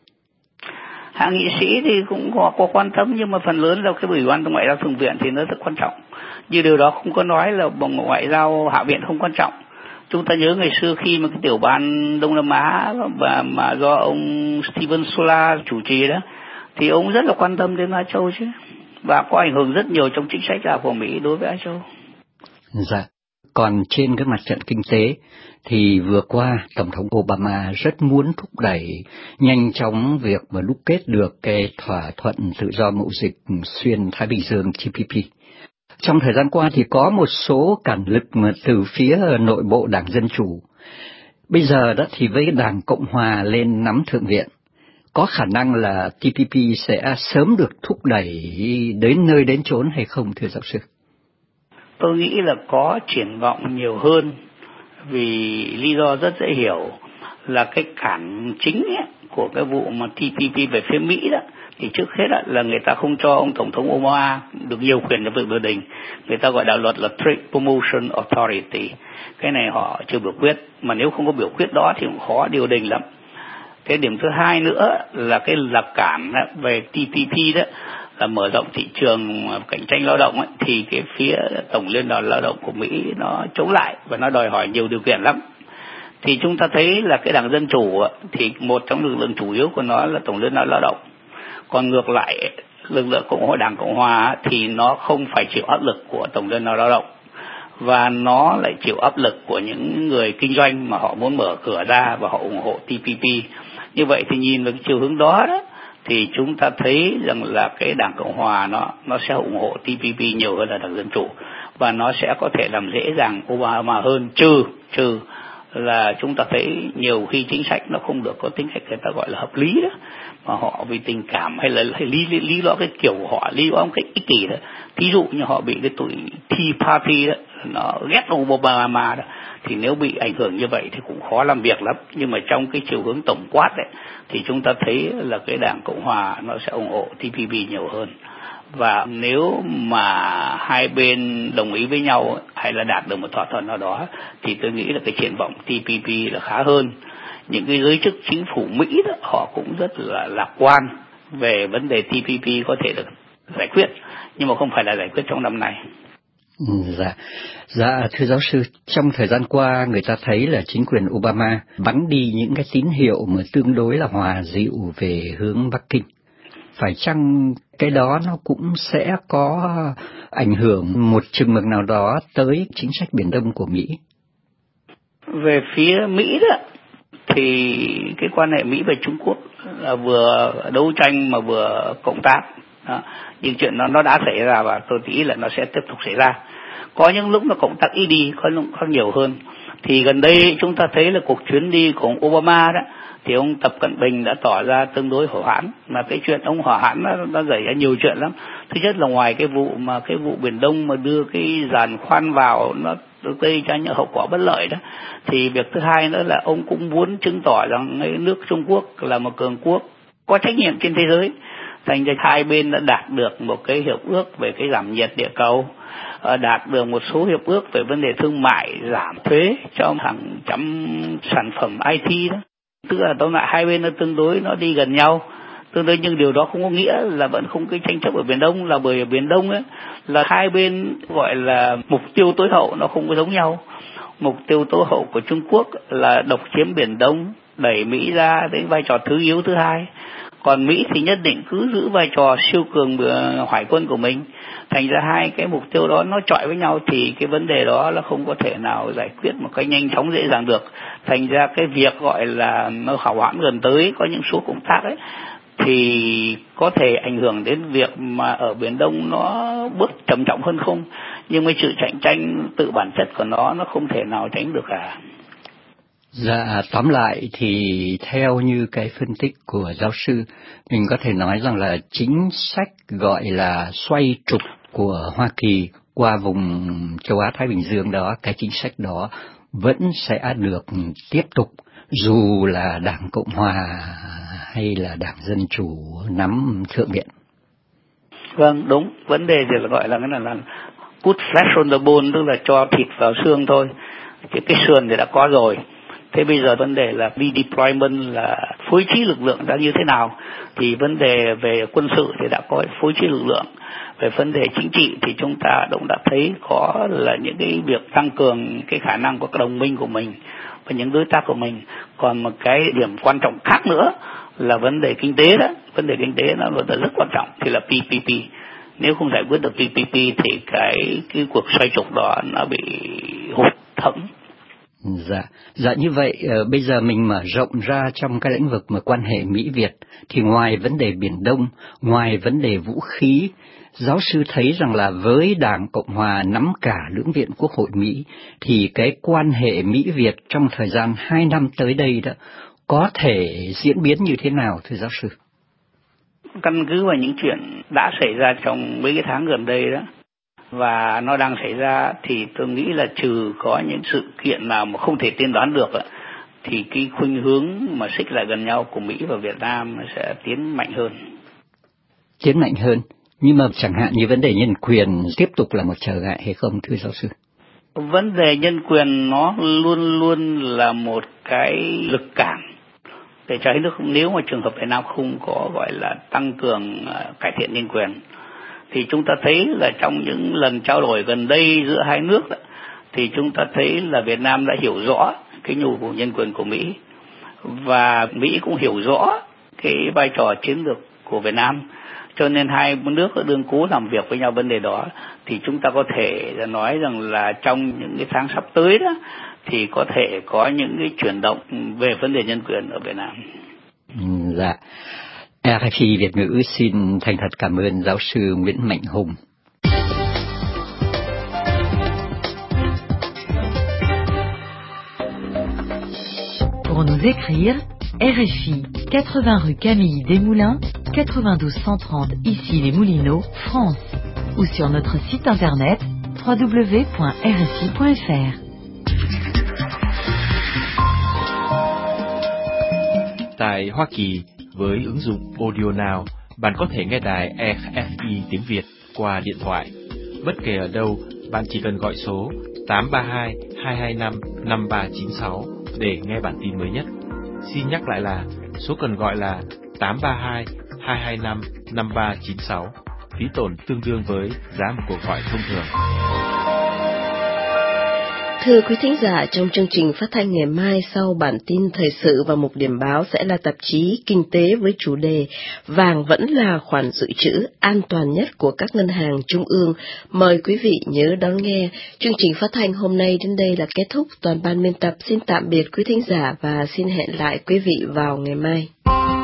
Hạ nghị sĩ thì cũng có, có quan tâm, nhưng mà phần lớn là cái Ủy ban Ngoại giao Thượng viện thì nó rất quan trọng. Nhưng điều đó không có nói là Bộ Ngoại giao Hạ viện không quan trọng. Chúng ta nhớ ngày xưa khi mà cái tiểu ban Đông Nam Á mà, mà do ông Steven Sola chủ trì đó, thì ông rất là quan tâm đến Á Châu chứ, và có ảnh hưởng rất nhiều trong chính sách của Mỹ đối với Á Châu. Dạ. Còn trên cái mặt trận kinh tế thì vừa qua Tổng thống Obama rất muốn thúc đẩy nhanh chóng việc mà đúc kết được cái thỏa thuận tự do mậu dịch xuyên Thái Bình Dương T P P. Trong thời gian qua thì có một số cản lực mà từ phía nội bộ Đảng Dân Chủ. Bây giờ đó thì với Đảng Cộng Hòa lên nắm Thượng viện, có khả năng là T P P sẽ sớm được thúc đẩy đến nơi đến chốn hay không, thưa giáo sư? Tôi nghĩ là có triển vọng nhiều hơn, vì lý do rất dễ hiểu là cái cản chính ấy, của cái vụ mà T P P về phía Mỹ đó, thì trước hết đó, là người ta không cho ông Tổng thống Obama được nhiều quyền trong việc biểu tình. Người ta gọi đạo luật là Trade Promotion Authority. Cái này họ chưa biểu quyết, mà nếu không có biểu quyết đó thì cũng khó điều đình lắm. Cái điểm thứ hai nữa là cái lập cản về T P P đó là mở rộng thị trường cạnh tranh lao động ấy, thì cái phía Tổng Liên đoàn Lao động của Mỹ nó chống lại và nó đòi hỏi nhiều điều kiện lắm. Thì chúng ta thấy là cái Đảng Dân Chủ ấy, thì một trong lực lượng chủ yếu của nó là Tổng Liên đoàn Lao động. Còn ngược lại, lực lượng Cộng hòa Đảng Cộng Hòa thì nó không phải chịu áp lực của Tổng Liên đoàn Lao động, và nó lại chịu áp lực của những người kinh doanh mà họ muốn mở cửa ra và họ ủng hộ T P P. Như vậy thì nhìn vào cái chiều hướng đó đó, thì chúng ta thấy rằng là cái Đảng Cộng Hòa nó nó sẽ ủng hộ T P P nhiều hơn là Đảng Dân Chủ, và nó sẽ có thể làm dễ dàng Obama hơn, trừ trừ là chúng ta thấy nhiều khi chính sách nó không được có tính cách người ta gọi là hợp lý đó, mà họ vì tình cảm hay là hay lý lý lý do cái kiểu của họ, lý do cái ích kỷ đó. Thí dụ như họ bị cái tụi Tea Party đó, nó ghét ông Obama đó, thì nếu bị ảnh hưởng như vậy thì cũng khó làm việc lắm. Nhưng mà trong cái chiều hướng tổng quát đấy, thì chúng ta thấy là cái Đảng Cộng Hòa nó sẽ ủng hộ T P P nhiều hơn. Và nếu mà hai bên đồng ý với nhau hay là đạt được một thỏa thuận nào đó, thì tôi nghĩ là cái triển vọng T P P là khá hơn. Những cái giới chức chính phủ Mỹ đó, họ cũng rất là lạc quan về vấn đề T P P có thể được giải quyết, nhưng mà không phải là giải quyết trong năm nay. Dạ, dạ thưa giáo sư, trong thời gian qua người ta thấy là chính quyền Obama bắn đi những cái tín hiệu mà tương đối là hòa dịu về hướng Bắc Kinh. Phải chăng cái đó nó cũng sẽ có ảnh hưởng một chừng mực nào đó tới chính sách Biển Đông của Mỹ? Về phía Mỹ đó, thì cái quan hệ Mỹ và Trung Quốc là vừa đấu tranh mà vừa cộng tác. Đó. Nhưng chuyện nó nó đã xảy ra và tôi nghĩ là nó sẽ tiếp tục xảy ra. Có những lúc nó cộng tác ít đi, có lúc có nhiều hơn. Thì gần đây chúng ta thấy là cuộc chuyến đi của ông Obama đó, thì ông Tập Cận Bình đã tỏ ra tương đối hỏa hãn. Mà cái chuyện ông hỏa hãn nó, nó xảy ra nhiều chuyện lắm. Thứ nhất là ngoài cái vụ mà cái vụ Biển Đông mà đưa cái giàn khoan vào nó gây ra những hậu quả bất lợi đó, thì việc thứ hai nữa là ông cũng muốn chứng tỏ rằng cái nước Trung Quốc là một cường quốc có trách nhiệm trên thế giới. Thành ra hai bên đã đạt được một cái hiệp ước về cái giảm nhiệt địa cầu, đạt được một số hiệp ước về vấn đề thương mại, giảm thuế cho hàng trăm sản phẩm i tê đó. Tức là tóm lại hai bên nó tương đối nó đi gần nhau, tương đối, nhưng điều đó không có nghĩa là vẫn không cái tranh chấp ở Biển Đông, là bởi ở Biển Đông ấy là hai bên gọi là mục tiêu tối hậu nó không có giống nhau. Mục tiêu tối hậu của Trung Quốc là độc chiếm Biển Đông, đẩy Mỹ ra đến vai trò thứ yếu thứ hai. Còn Mỹ thì nhất định cứ giữ vai trò siêu cường hải quân của mình. Thành ra hai cái mục tiêu đó nó chọi với nhau thì cái vấn đề đó là không có thể nào giải quyết một cách nhanh chóng dễ dàng được. Thành ra cái việc gọi là nó hỏa hoãn gần tới có những số công tác ấy thì có thể ảnh hưởng đến việc mà ở Biển Đông nó bước trầm trọng hơn không. Nhưng mà sự cạnh tranh tự bản chất của nó nó không thể nào tránh được cả. Dạ, tóm lại thì theo như cái phân tích của giáo sư, mình có thể nói rằng là chính sách gọi là xoay trục của Hoa Kỳ qua vùng châu Á-Thái Bình Dương đó, cái chính sách đó vẫn sẽ được tiếp tục dù là Đảng Cộng Hòa hay là Đảng Dân Chủ nắm thượng viện. Vâng, đúng. Vấn đề thì là gọi là cái là, là put flesh on the bone, tức là cho thịt vào xương thôi. Cái, cái sườn thì đã có rồi. Thế bây giờ vấn đề là redeployment, là phối trí lực lượng ra như thế nào. Thì vấn đề về quân sự thì đã có phối trí lực lượng. Về vấn đề chính trị thì chúng ta cũng đã thấy có là những cái việc tăng cường cái khả năng của các đồng minh của mình và những đối tác của mình. Còn một cái điểm quan trọng khác nữa là vấn đề kinh tế đó. Vấn đề kinh tế nó là rất quan trọng, thì là pê pê pê. Nếu không giải quyết được pê pê pê thì cái, cái cuộc xoay trục đó nó bị hụt thẫn. Dạ, dạ như vậy uh, bây giờ mình mở rộng ra trong cái lĩnh vực mà quan hệ Mỹ-Việt thì ngoài vấn đề Biển Đông, ngoài vấn đề vũ khí, giáo sư thấy rằng là với Đảng Cộng Hòa nắm cả lưỡng viện Quốc hội Mỹ thì cái quan hệ Mỹ-Việt trong thời gian hai năm tới đây đó có thể diễn biến như thế nào thưa giáo sư? Căn cứ vào những chuyện đã xảy ra trong mấy cái tháng gần đây đó, và nó đang xảy ra, thì tôi nghĩ là trừ có những sự kiện nào mà không thể tiên đoán được thì cái khuynh hướng mà xích lại gần nhau của Mỹ và Việt Nam sẽ tiến mạnh hơn. Tiến mạnh hơn, nhưng mà chẳng hạn như vấn đề nhân quyền tiếp tục là một trở ngại hay không thưa giáo sư? Vấn đề nhân quyền nó luôn luôn là một cái lực cản để cho nước, nếu mà trường hợp Việt Nam không có gọi là tăng cường cải thiện nhân quyền. Thì chúng ta thấy là trong những lần trao đổi gần đây giữa hai nước đó, thì chúng ta thấy là Việt Nam đã hiểu rõ cái nhu cầu nhân quyền của Mỹ, và Mỹ cũng hiểu rõ cái vai trò chiến lược của Việt Nam. Cho nên hai nước đương cố làm việc với nhau vấn đề đó. Thì chúng ta có thể nói rằng là trong những cái tháng sắp tới đó thì có thể có những cái chuyển động về vấn đề nhân quyền ở Việt Nam. Dạ. rờ ép i Việt ngữ xin thành thật cảm ơn giáo sư Nguyễn Mạnh Hùng. Pour nous écrire, R F I quatre-vingts rue Camille Desmoulins, quatre-vingt-douze cent trente ici les Moulineaux, France, ou sur notre site internet w w w point r f i point f r. Tại Hoa Kỳ, với ứng dụng Audio Now, bạn có thể nghe đài R F I tiếng Việt qua điện thoại. Bất kể ở đâu, bạn chỉ cần gọi số tám ba hai hai hai năm năm ba chín sáu để nghe bản tin mới nhất. Xin nhắc lại là số cần gọi là tám ba hai hai hai năm năm ba chín sáu. Phí tổn tương đương với giá một cuộc gọi thông thường. Thưa quý thính giả, trong chương trình phát thanh ngày mai sau bản tin thời sự và mục điểm báo sẽ là tạp chí Kinh tế với chủ đề Vàng vẫn là khoản dự trữ an toàn nhất của các ngân hàng trung ương. Mời quý vị nhớ đón nghe. Chương trình phát thanh hôm nay đến đây là kết thúc. Toàn ban biên tập xin tạm biệt quý thính giả và xin hẹn lại quý vị vào ngày mai.